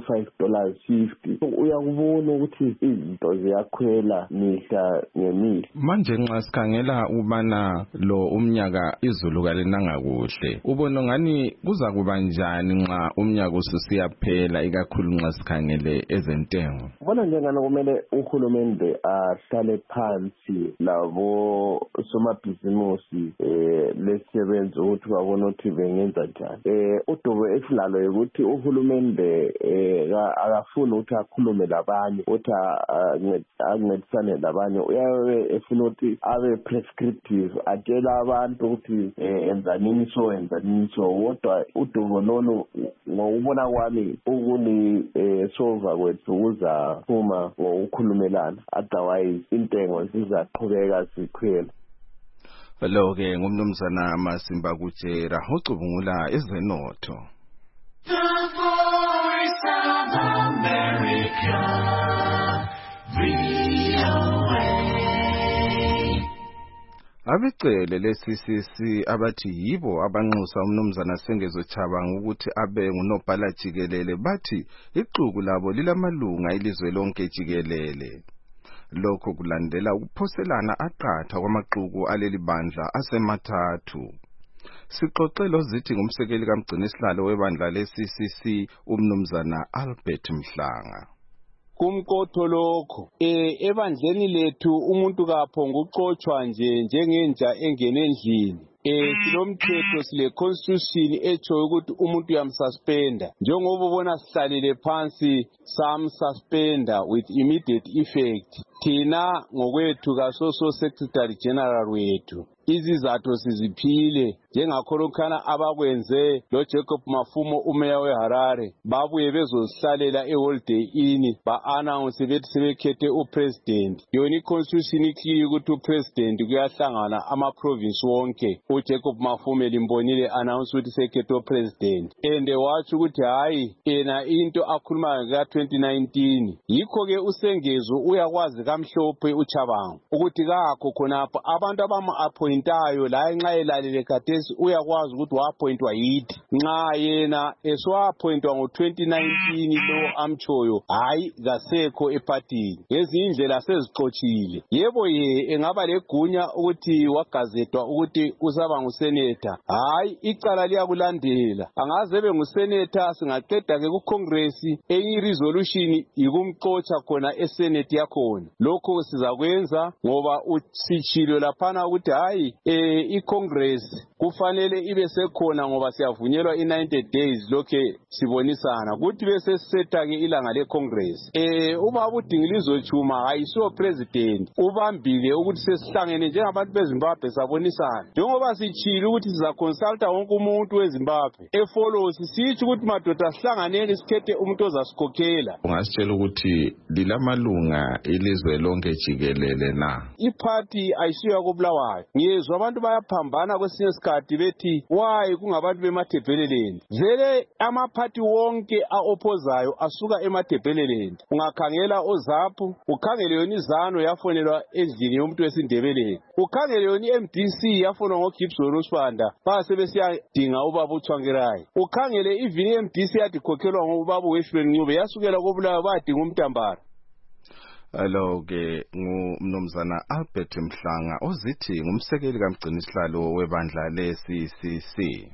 isiku$5.50 uyakubona ukuthi izinto ziyakhwela mihla ngemihla. Manje nxa sikhangela ubana lo umnyaka izulu kalinanga kuhle ubona ngani kuza kuba njani nxa umnyaka ususiyaphela ikakhulu nxa sikhangele ezentengo. Bona njengana kumele uhulumende ahlale phansi labo somabhizimusi lesebenza ukuthi babone ukuthi ukuthi bengenza njani. Udubo esilalo ukuthi uhulumende akafuni ukuthi akhulume labanye ukuthi ancedisane labanye, uyabe efuna ukuthi abe prescriptive, atshela abantu ukuthi enzanini so. Kodwa udubo lolu ngokubona kwami ukuni-solva kwethu kuzaphuma ngokukhulumelana, otherwise intengo zizaqhubeka zikhwela. Lo-ke ngumnumzana Masimba Kutshera ocubungula ezenotho. The Voice of America, VOA. Abecele le-CCC abathi yibo abanxusa umnumzana Sengezo Tshabangu ukuthi abe ngunobhala jikelele bathi ixuku labo lilamalunga ilizwe lonke jikelele. Lokho kulandela ukuphoselana aqatha kwamaxuku aleli bandla asemathathu. Sixoxelo zithi ngumsekeli kaMgcinisihlalo webandla le-CCC umnumzana Albert Mhlanga. Kumkotho lokho ebandleni lethu umuntu kaphonga uqotshwa njengenja engene endlini. Silomthetho sile constitution echo ukuthi umuntu uyamsuspenda. Njengoba ubona sihlalile phansi samsuspenda with immediate effect. Thina ngokwethu kasoso secretary general wethu izizathu siziphile njengakholokhana abakwenze lo Jacob Mafumo umeya weHarare babuye bezosihlalela eHoliday Inn ba-announce bethi sebekhethe upresident. Yona iconstitution ikliye ukuthi upresident kuyahlangana ama-province wonke. uJacob Mafumo limbonile announce ukuthi sekhethe upresident and wathi ukuthi hayi ena into akhulumayo ka-2019 yikho-ke uSengezo uyakwazi kamhlophe uChabangu ukuthi kakho khonapho abantu abama-appointayo la nxa elalele khathesi uyakwazi ukuthi wa-appointwa yithi nxa yena eswa-appointwa ngo-2019 lo amtshoyo hayi kasekho ephathini ngezinye indlela sezixotshile. Yebo engaba legunya ukuthi wagazetwa ukuthi usaba nguseneta, hayi icala liyakulandela. Angaze benguseneta singaqeda-ke kuCongress enye resolution ikumxotsha khona eSenate yakhona. Lokho sizakwenza ngoba usitshilo laphana ukuthi hayi iCongress kufanele ibe sekhona ngoba siyavunyelwa i-90 days lokhe sibonisana kuthi bese sisetha-ke ilanga leCongress. Ubaba uDingilizo Chuma hayisiwo president ubambile ukuthi sesihlangene njengabantu beZimbabwe sabonisana njengoba sitshile ukuthi sizaconsulta wonke umuntu weZimbabwe efollows sitsho ukuthi madoda sihlanganeni sikhethe umuntu ozasikhokhela. Ungasitshela ukuthi lilamalunga ilizwe lonke jikelele na? Iphathi ayisiyo koBulawayo. Ngiyezwa abantu bayaphambana kwesinye isikhathi bethi why kungabantu bemathebheleleni. Vele amaphathi wonke aopposayo asuka emathebheleleni. Ungakhangela oZAPU, ukhangele yona iZANU yafonelwa endlini yomuntu wesindebeleni. Ukhangele yona iMDC yafonwa ngoGibson Usibanda basebesiyadinga ubaba uTshwangirayi. Ukhangele even iMDC yathi khokhelwa ngobaba uWeshman Ncube yasukela koBulawayo badinga uMtambara. Alo-ke ngumnumzana Albert Mhlanga ozithi ngumsekeli kaMgcinisihlalo webandla le-CCC.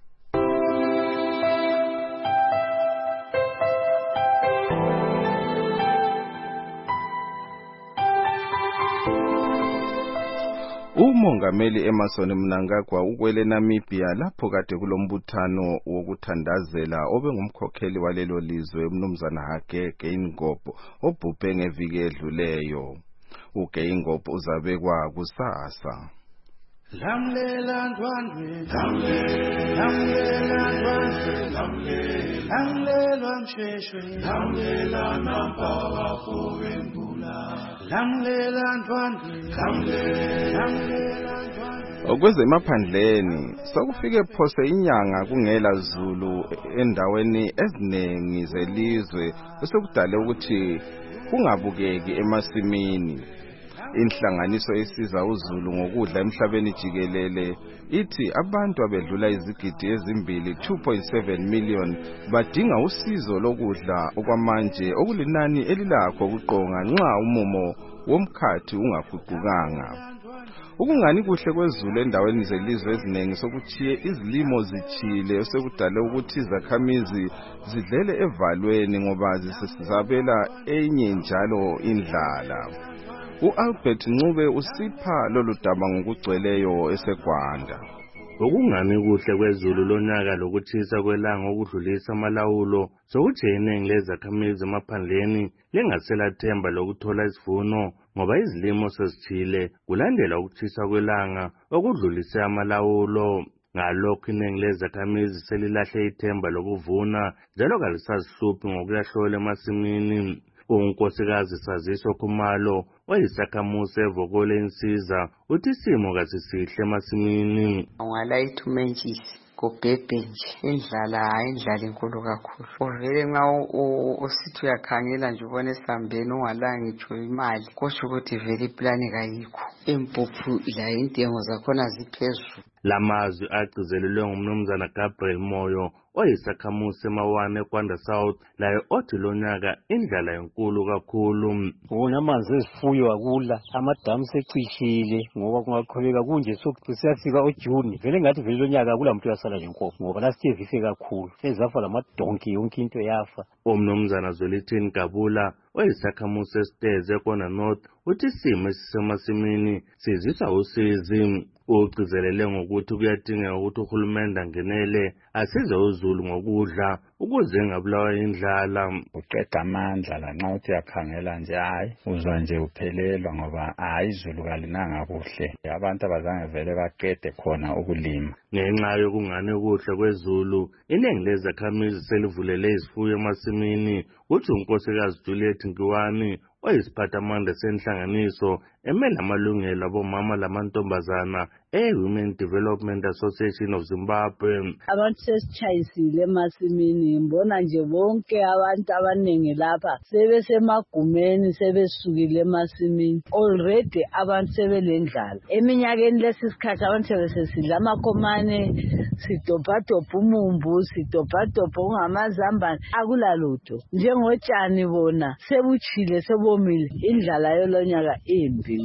Umongameli Emmerson Mnangagwa ukwele Namibia lapho kade kulombuthano wokuthandazela obengumkhokheli walelo lizwe umnumzana Hage Geingob obhubhe ngeviki edluleyo. uGeingob uzabekwa kusasa. Lamlela ndwandwe, lamlela ndwandwe, lamlela msheshwe, lamlela nampaka fowembula, lamlela ndwandwe, lamlela ndwandwe. Okwezemaphandleni sokufike phose inyanga kungela zulu endaweni eziningi zelizwe osekudale ukuthi kungabukeki emasimini. Inhlanganiso esiza uZulu ngokudla emhlabeni jikelele ithi abantu abedlula izigidi ezimbili 2.7 million badinga usizo lokudla okwamanje okulinani elilakho ukuqonga nxa umumo womkhathi ungaguqukanga. Ukungani kuhle kwezulu endaweni zelizwe eziningi sokuchiye izilimo zichile osekudale ukuthi izakhamizi zidlele evalweni ngoba zisizabela enye njalo indlala. uAlbert Ncube usipha lolu daba ngokugcweleyo eseGwanda. Ukungani kuhle kwezulu lonyaka lokuthisa kwelanga okudlulisa amalawulo sokuthi iningi lezakhamizi emaphandleni lingasela themba lokuthola isivuno ngoba izilimo sezithile kulandela ukuthisa kwelanga okudlulise amalawulo. Ngalokho iningi lezakhamizi selilahle ithemba lokuvuna njalo kalisazihluphi ngokuyahlola emasimini. Unkosikazi Saziso Khumalo oyisakhamuzi evokole insiza uthi isimo kasisihle emasimini. Ungalayitha umentshisi kubhebhe nje indlala enkulu kakhulu. Uvele nxa usithi uyakhangela nje ubona esambeni ungalanga ngitsho imali kusho ukuthi vele iplani kayikho. Impuphu layo intengo zakhona ziphezulu. Lamazwi agcizelelwe ngumnumzana Gabriel Moyo oyisakhamuzi emawane eKwanda South layo othi lonyaka indlala enkulu kakhulu. Amanzi ezifuyo akula, amadamu secishile ngoba kungaqhubeka kunje siyafika uJune vele ngathi vele lonyaka akula muntu uyasala lenkomo ngoba lasiye vife kakhulu sezafa lamadonki yonke into yafa. Umnumzana Zwelithini Gabula oyisakhamuzi esiteze eKwanda North uthi isimo esisemasimini sizisa usizi. Ugcizelele ngokuthi kuyadingeka ukuthi uhulumende angenele asize uzulu ngokudla ukuze engabulawa indlala. Uqeda amandla lanxa uthi yakhangela nje uzwa nje uphelelwa ngoba izulu kalinanga kuhle. Abantu abazange vele baqede khona ukulima. Ngenxa yokungani kuhle kwezulu iningi lezakhamizi selivulele izifuyo emasimini uthi unkosikazi Juliet Nkiwani oyisiphathamandla senhlanganiso emele amalungelo abomama lamantombazana Women Development Association of Zimbabwe. Abantu sesitshayisile emasimini ngibona nje bonke abantu abaningi lapha sebesemagumeni sebesukile emasimini already abantu sebelendlala. Eminyakeni lesisikhathi abantu sebesidla amakhomane sidobhadobha umumbu sidobhadobha ungamazambane akulalutho njengotshani bona sebuchile sebomile indlala yolonyaka imbi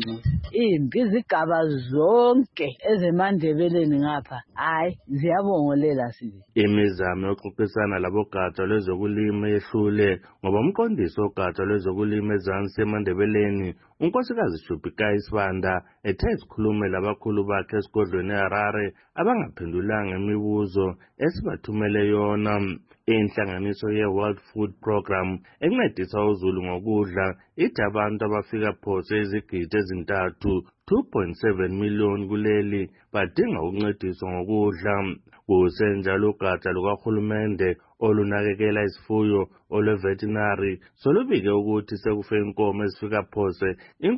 izigaba zonke ezemandebeleni ngapha ziyabongolela sibe. Imizamo yokuxoxisana labogatsha lwezokulima yehlule ngoba umqondisi wogatsha lwezokulima ezansi emandebeleni unkosikazi Shubhikayi Sibanda ethe isikhulume labakhulu bakhe esigodlweni eHarare abangaphendulanga imibuzo esibathumele yona. Inhlanganiso ye-World Food Program encedisa uzulu ngokudla ithi abantu abafika phose izigidi ezintathu 2.7 million kuleli badinga ukuncediswa ngokudla. Kusenjalo ugatsha lukahulumende olunakekela isifuyo olweveterinary solubike ukuthi sekufe inkomo ezifika phose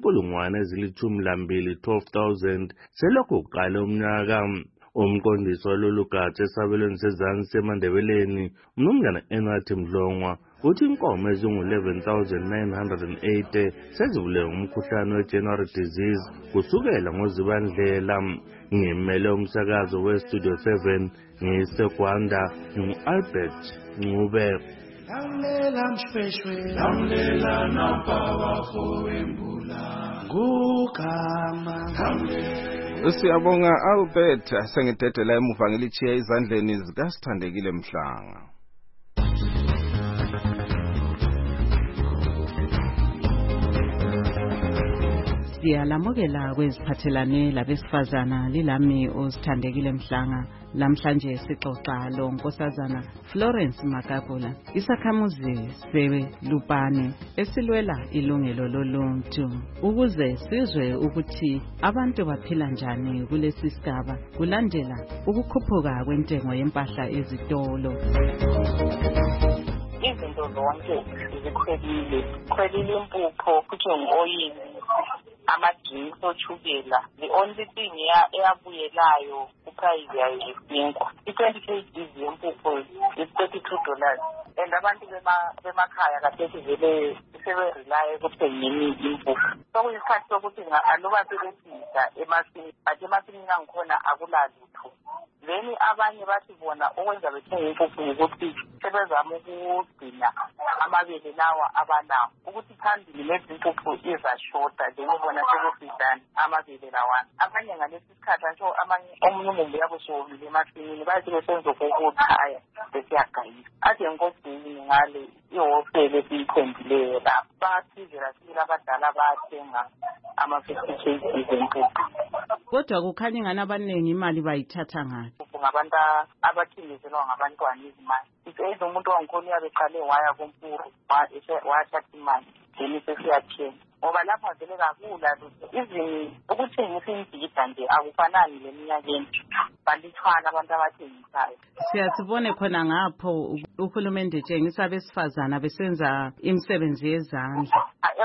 12,000 selokhu kuqala umnyaka. Umqondisi walolu gatsha esabelweni sezansi emandebeleni umnumzana Enwathi Mdlongwa uthi inkomo ezingu-11,980 sezibulewe ngumkhuhlane we-January disease kusukela ngoZibandlela. Ngimele umsakazo we-Studio 7 ngiseGwanda ngingu-Albert Ncube. Lamlela nampawafo wembula ngugama. Siyabonga Albert, sengidedela emuva ngilichiya izandleni zikaSithandekile Mhlanga. Siyalamukela kweziphathelane labesifazana lilami uSithandekile Mhlanga. Namhlanje sixoxa lo nkosazana Florence Makabula, isakhamuzi seLupane esilwela ilungelo loluntu, ukuze sizwe ukuthi abantu baphila njani kulesi sigaba kulandela ukukhuphuka kwentengo yempahla ezitolo. Izinto zonke zikhwelile impupho futhi ngoyini amadrinks ochukela. The only thing eyabuyelayo kuprice yayo isinkwa. I-20 kg yempupho is $32 and abantu bemakhaya kathethi vele seberelayo ekuthengeni impupho. Sokuyisikhathi sokuthi aluba sebesida emasini but emasimini angikhona akulalutho. Then abanye bathi bona okwenza bethenga impupho ukuthi sebezama ukugcina amabele lawa abanawo ukuthi phambili lezi impupho izashota njengobona sebefidana amabele lawana. Abanye ngalesi sikhathi nje omunye umumbu yabo sowomile emasimini bathi besenza ukukhaya besiyagayisa. Ade nkosini ngale ihofele esiyithembileyo lapho basizela sibili abadala bathenga ama-50 kg zempupho. Kodwa kukhanya ingane abaningi imali bayithatha ngaphi? Ngabantu abathengiselwa ngabantwana izimali. Iseyize umuntu wangikhona uyabeqale waya kumpuru wathatha imali then sesiyathenga. Ngoba lapha vele kakula izini ukuthengisa imbhida nje akufanani leminyakeni. Balithwana abantu abathengisayo. Siyasibone khona ngapho uhulumende etshengisa abesifazana besenza imisebenzi yezandla.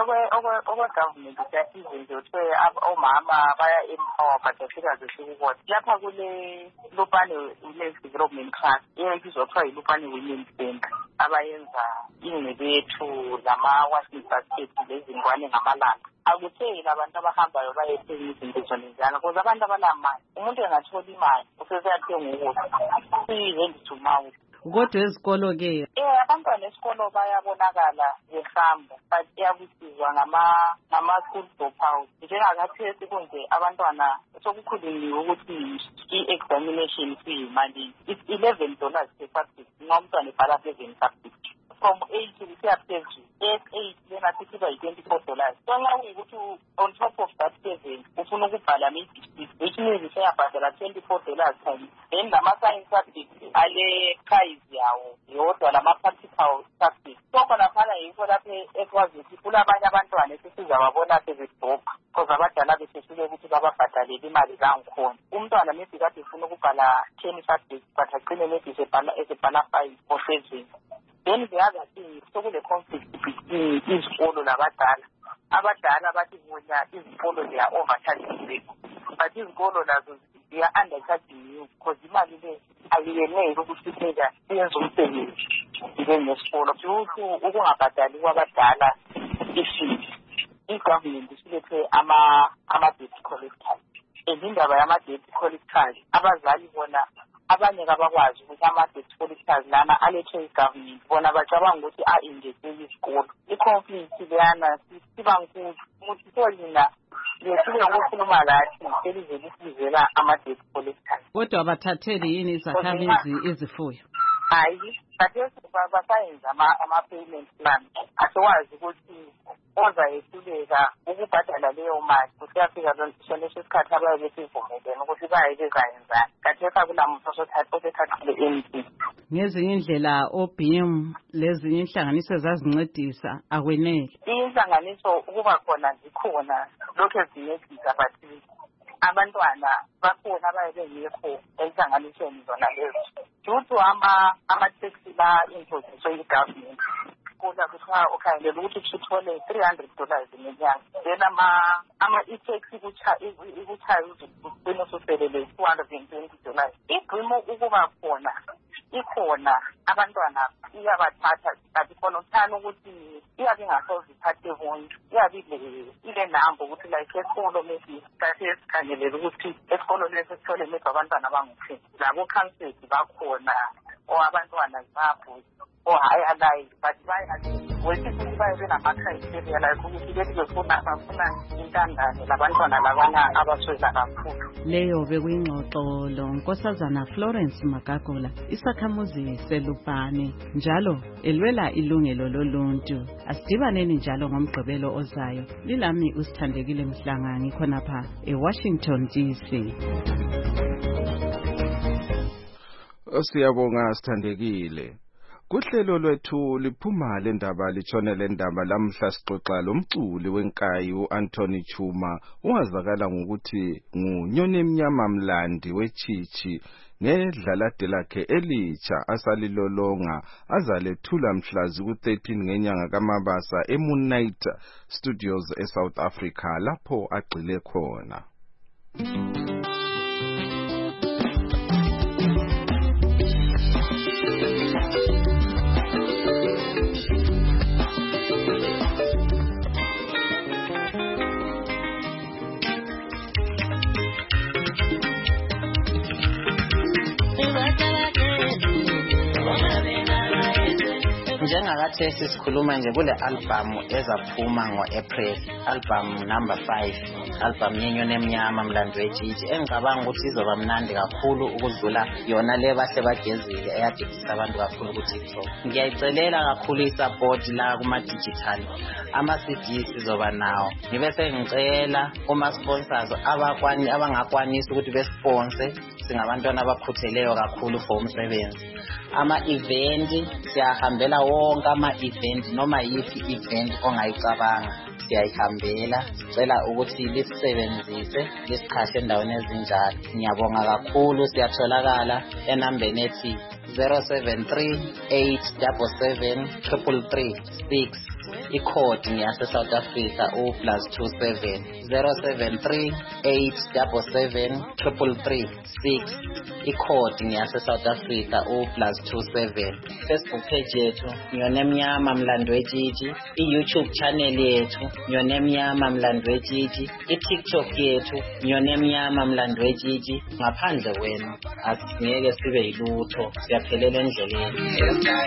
Government siyasize nje ukuthi omama baya empower badafika zesukubona. Lapha kule Lupane Women's Development Trust eyayizothiwa yiLupane Women's Center abayenza ingcebethu lama-washing basket lezingwane ngamalanga. Akutheli abantu abahambayo bayethenga izinto zonezana because abantu abanamali umuntu engathola imali useseyathenga ukudla ready to mouth. Kodwa ezikolo ke abantwana esikolo bayabonakala behamba but iyabusizwa ngama-school dropout. Njengakathesi kunje abantwana sokukhulunywe ukuthi i-examination siyimali $11 per subject nxa umntwana ebhala 7 subject from 8 kusiya phezulu. S8 lena sithi ba $24. So nxa kuyikuthi on top of that 7 ufuna ukubhala maybe 6 which means useyabhadala $24 times then lama-science subject ale price yawo yodwa lama-practical subject. So khona phana yikho lapho ekwazi ukuthi kulabanye abantwana esesizababona sebedobha because abadala besesile ukuthi bababhadalele imali zangikhona. Umntwana maybe kade ufuna ukubhala 10 subjects but agcine maybe esebhala 5 or 7. Then the other thing is sokule conflict between izikolo labadala. Abadala bathi bona izikolo they are overcharging but izikolo nazo they are undercharging you because imali le ayiyeneli ukuthi phela yenza umsebenzi njengesikolo. Ukuthi ukungabhadali kwabadala ifees i-government isilethe ama-debt collectors. Indaba yama-debt collectors abazali bona abanye kabakwazi ukuthi ama-debt collectors lana alethwe i-government bona bacabanga ukuthi a-injecte isikolo. I-conflict leyana siba nkulu ukuthi solina yesile ngokukhuluma lathi selivele isizela ama-debt collectors. Kodwa abathatheli yini izakhamizi izifuyo? Hayi kathesi basayenza ama-payment plan. Asiwazi ukuthi ozayehluleka ukubhadala leyo mali kusiyafika soneso isikhathi abaye besivumelene ukuthi baye bezayenzani. Kathesi akulamuntu osethathile anything. Ngezinye indlela oBIM lezinye inhlanganiso zazincedisa akwenele. Inhlanganiso ukuba khona zikhona lokho ezincedisa but abantwana bakhona abaye bengekho enhlanganisweni zona lezi. Due to ama-taxi la imposition yi-government kodwa kuthiwa ukhangela ukuthi uthole $300 ngenyanga then i-taxi ikuchaye ugcine ususelele $220. Igwimo ukuba khona ikhona abantwana iyabathatha but khona uthana ukuthi iyabe ingasoze ithathe bonke iyabe ile number ukuthi like esikolo maybe kathi esikhangelela ukuthi esikolo lesi sithole maybe abantwana abangu-10 labo council bakhona or abantwana zabo or hayi alayi but wesifuthi baye benama-criteria like ukuthi befuna intandane labantwana labana abaswela kakhulu. Leyo bekuyingxoxo lonkosazana Florence Magagula isakhamuzi seLupane njalo elwela ilungelo loluntu. Asidibaneni njalo ngomgqibelo ozayo. Lilami uSithandekile Mhlanga ngikhonapha eWashington DC. Siyabonga Sithandekile. Kuhlelo lwethu liphuma le ndaba litshone le ndaba lamhla sixoxa lomculi wenkayi uAnthony Chuma owazakala ngokuthi ngunyoni emnyama mlandi wechichi ngedlalade lakhe elitsha asalilolonga azalethula mhlazi ku-13 ngenyanga kaMabasa eMoonlight Studios eSouth Africa lapho agxile khona. njengakathesi sikhuluma nje kule album ezaphuma ngo-April, album number 5, album yenyoni emnyama mlando wejiji, engicabanga ukuthi izoba mnandi kakhulu ukudlula yona le bahle bagezile eyadibisa abantu kakhulu ku-TikTok. Ngiyayicelela kakhulu i-support la kuma-digital, ama-CD sizoba nawo. Ngibe sengicela kuma-sponsors abangakwanisi ukuthi besponse, singabantwana abakhutheleyo kakhulu for umsebenzi. Ama-event siyahambela wonke ama-event, noma yithi event ongayicabanga siyayihambela. Sicela ukuthi lisisebenzise, lisikhashe endaweni ezinjalo. Ngiyabonga kakhulu. Siyatholakala enambeni ethi 073-877-333-6. ikhodi ngiyase South Africa +27 073-877-333-6. ikhodi ngiyase South Africa +27. Facebook page yethu Nyoni Emnyama Mlando Wejiji, i-YouTube channel yethu Nyoni Emnyama Mlando Wejiji, i-TikTok yethu Nyoni Emnyama Mlando Wejiji. Ngaphandle wena asingeke sibe yilutho, siyaphelela endleleni.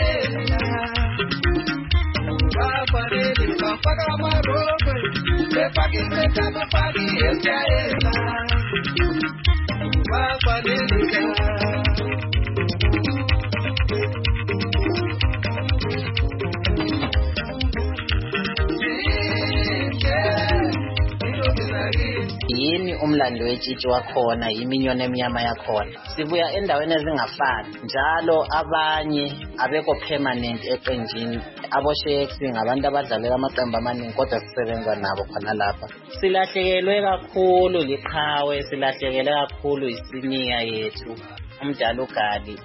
Yini umlando wejiji wakhona, yiminyoni emnyama yakhona. Sibuya endaweni ezingafani, njalo abanye abekho permanent eqenjini. Abo-Shakes ngabantu abadlalela amaqembu amaningi, kodwa sisebenza nabo khona lapha. Silahlekelwe kakhulu liqhawe, silahlekelwe kakhulu isiniya yethu. Umdalugali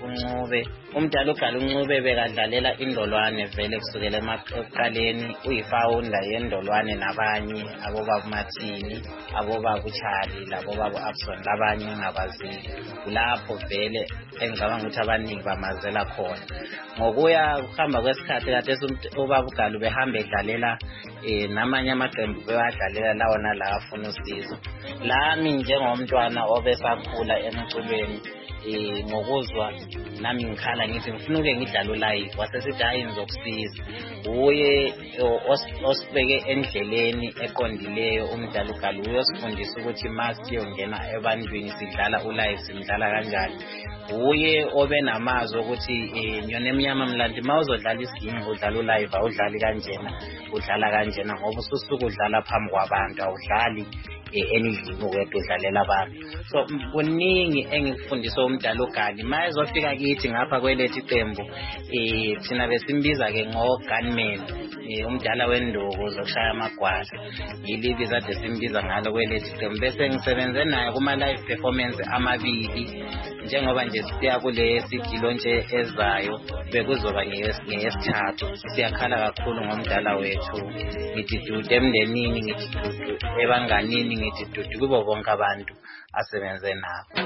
uncube bekadlalela indolwane vele kusukela ekuqaleni. Uyifounder yendolwane nabanye abobaba Mathini, abobaba uCharlie, labobaba Abson, labanye ngabaziyo. Lapho vele engicabanga ukuthi abaningi bamazela khona. Ngokuya ukuhamba kwesikhathi kade ubaba uGalu behamba edlalela namanye amaqembu bewadlalela lawo nala afuna usizo. Lami njengomntwana obesakhula emculweni, ngokuzwa nami ngikhala ngithi ngifuna uke ngidlala live. Wasesithi hayi ngizokusiza. Uye osibeke endleleni eqondileyo umdalugali, uyosifundisa ukuthi masi yongena ebantwini sidlala ulive sidlala kanjani. Uye obe namazwi ukuthi Nyoni Emnyama Mlando mawuzodlala isigini udlala ulive awudlali kanjena, udlala kanjena ngoba ususuka udlala phambi kwabantu, awudlali endlini wedwa udlalela abantu. So kuningi engikufundiswa umdalugali. Mayezofika kithi ngapha kwelethi iqembu, thina besimbiza ke ngo-gunman, umdala wenduku zokushaya amagwala. Yilibiza ade simbiza ngalo kwelethi iqembu. Bese ngisebenze naye kuma-live performance amabili. Njengoba nje siya kule sigilo nje ezayo, bekuzoba ngeyesithathu. Siyakhala kakhulu ngomdala wethu. Ngithi dudu emndenini, ngithi dudu ebanganini, ngithi dudu kubo bonke abantu asebenze nabo.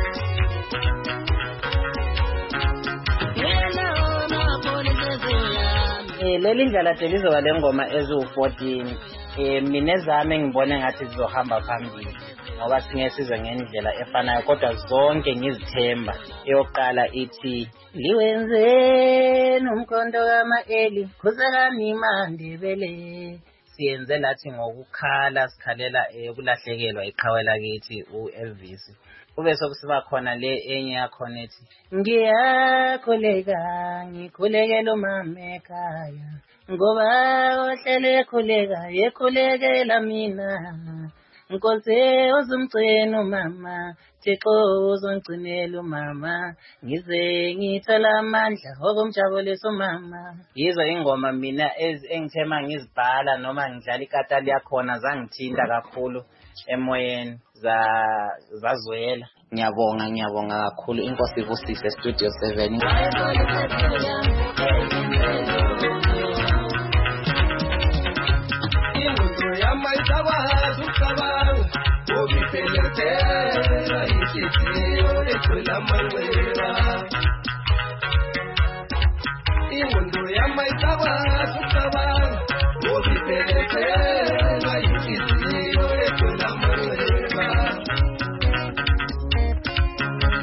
Leli ndlela lizoba lengoma eziwu-14. Mina ezami ngibone ngathi zizohamba phambili ngoba singesize ngendlela efanayo, kodwa zonke ngizithemba. Eyokuqala ithi liwenze nomkhondo kama-Eli khuzekani mandebele. Siyenze lathi ngokukhala, sikhalela ukulahlekelwa iqhawe lakithi u-Elvis. Kube sokusiba khona le enye yakhona ethi ngikhulekela umama ekhaya ngoba ohlele ekhulekela mina. Nkosi uzumgcina umama, Thixo uzongcinela umama, ngize ngithola amandla okumjabulisa umama. Yizo ingoma mina engithema ngizibhala noma ngidlala ikatali yakhona zangithinta kakhulu emoyeni, zazwela. Ngiyabonga kakhulu. Inkosi ivusise Studio 7.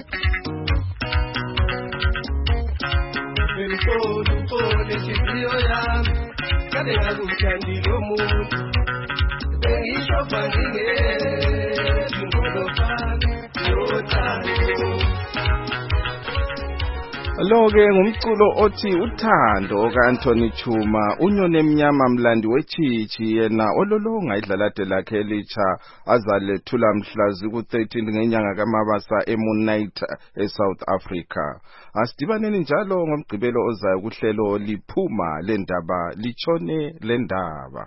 Mpole, mpole, ngabe akuthandile umuntu bengisho bangingezi ngolofake yothando. Lo-ke ngumculo othi uthando ka-Anthony Chuma, unyone emnyama mlandi wetshitshi yena ololonga idlalade lakhe elitsha azalethula mhla ziku-13 ngenyanga kaMabasa eMunite eSouth Africa. Asidibaneni njalo ngomgqibelo ozayo kuhlelo liphuma lendaba litshone lendaba.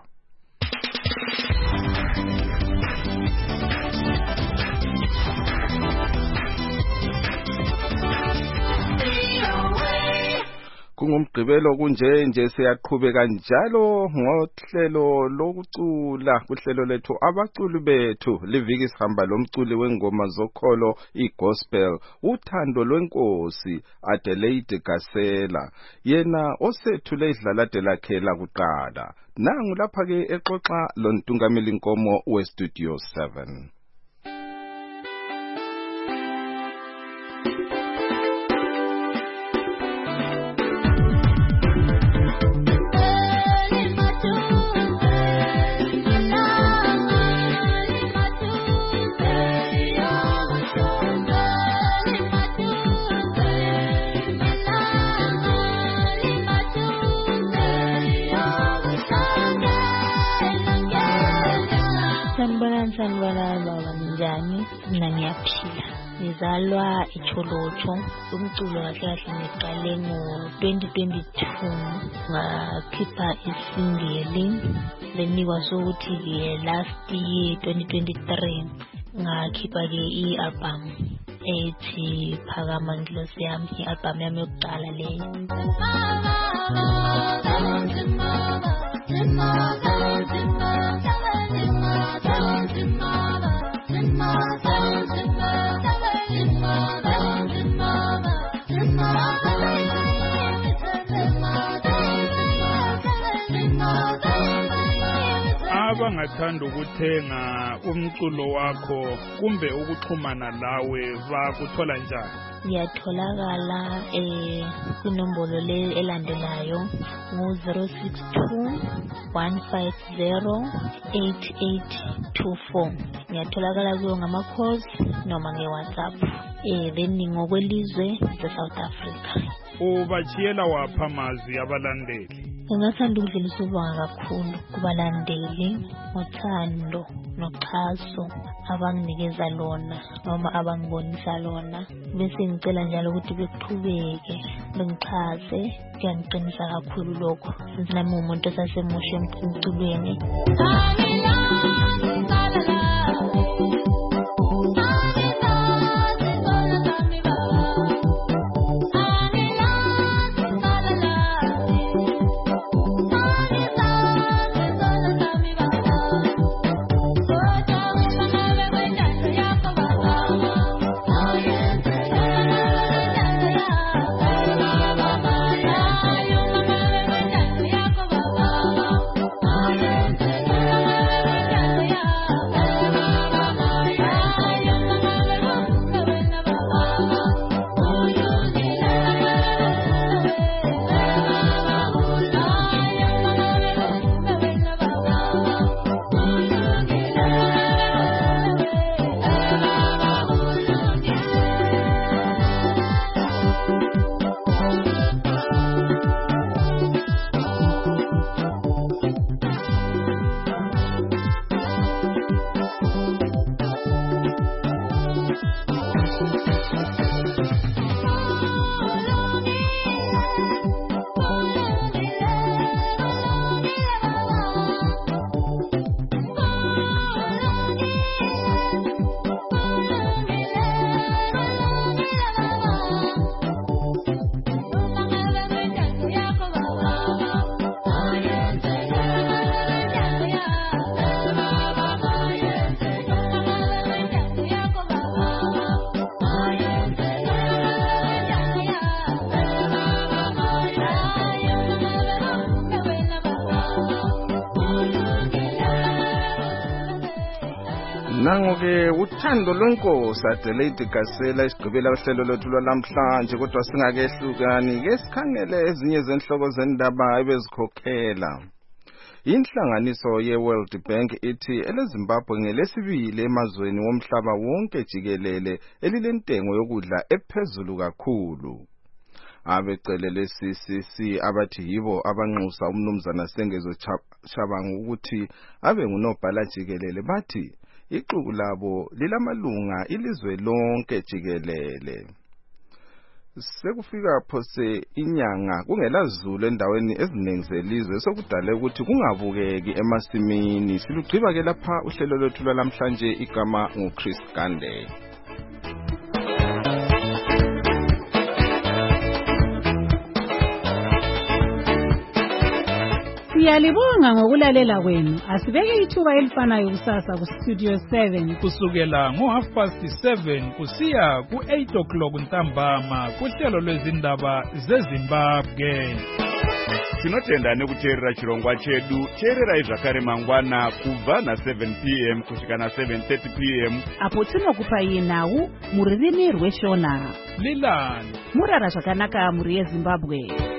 Kungumgqibelo kunje siyaqhubeka njalo ngohlelo lokucula kuhlelo lethu abaculi bethu liviki sihamba lomculi wengoma zokholo igospel uthando lwenkosi Adelaide Gasela yena osethule idlalade lakhe lakuqala. Nangu lapha ke exoxa lontungameli inkomo westudio 7. Sanibona baba njani? Mina ngiyaphila. Ngizalwa eCholotsho. Umculo kahle ngiqale ngo-2022 ngakhipha isingeli lenikwa sokuthi ke last year 2023 ngakhipha ke i-album ethi Phakama Ndlozi Yami, i-album yami yokuqala leyo. Abangathanda ukuthenga umculo wakho kumbe ukuxhumana lawe bakuthola njani? Ngiyatholakala kwinombolo le elandelayo ngo-062 150 8824. Ngiyatholakala kuyo ngama-calls noma nge-WhatsApp. Then ngokwelizwe se-South Africa. Ubachiyela wapha amazwi abalandeli? Ngingathanda ukudlulisa ubonga kakhulu kubalandeli ngothando noxhaso abanginikeza lona noma abangibonisa lona. Bese ngicela njalo ukuthi bekuqhubeke bengixhase. Kuyangiqinisa kakhulu lokho since nami umuntu osasemusha emculweni. Nangoke uthando lwenkosi Adelaide Gasela isigqibela uhlelo lwethu lwanamhlanje kodwa singakehlukani ke sikhangele ezinye zenhloko zendaba ebezikhokhela. Inhlanganiso ye-World Bank ithi eleZimbabwe ngelesibili emazweni womhlaba wonke jikelele elilentengo yokudla ephezulu kakhulu. Abecele le-CCC abathi yibo abanxusa umnumzana Sengezo Chabangu ukuthi abe ngunobhala jikelele bathi ixuku labo lilamalunga ilizwe lonke jikelele. Sekufika phose inyanga kungelazulu endaweni eziningi zelizwe sokudale ukuthi kungabukeki emasimini. Silugciba ke lapha uhlelo lwethu lwalamhlanje igama nguChris Gande. Siyalibonga ngokulalela kwenu. Asibeke ithuba elifanayo kusasa ku Studio 7 kusukela ngo7:30 kusiya ku8 ntambama kuhlelo lwezindaba zeZimbabwe. Tinotenda nekuteerera chirongwa chedu. Teererai zvakare mangwana kubva na7 p.m. kusvika na7:30 p.m. apo tinokupai nhau muririmi rweShona. Lilani murara zvakanaka muri yeZimbabwe.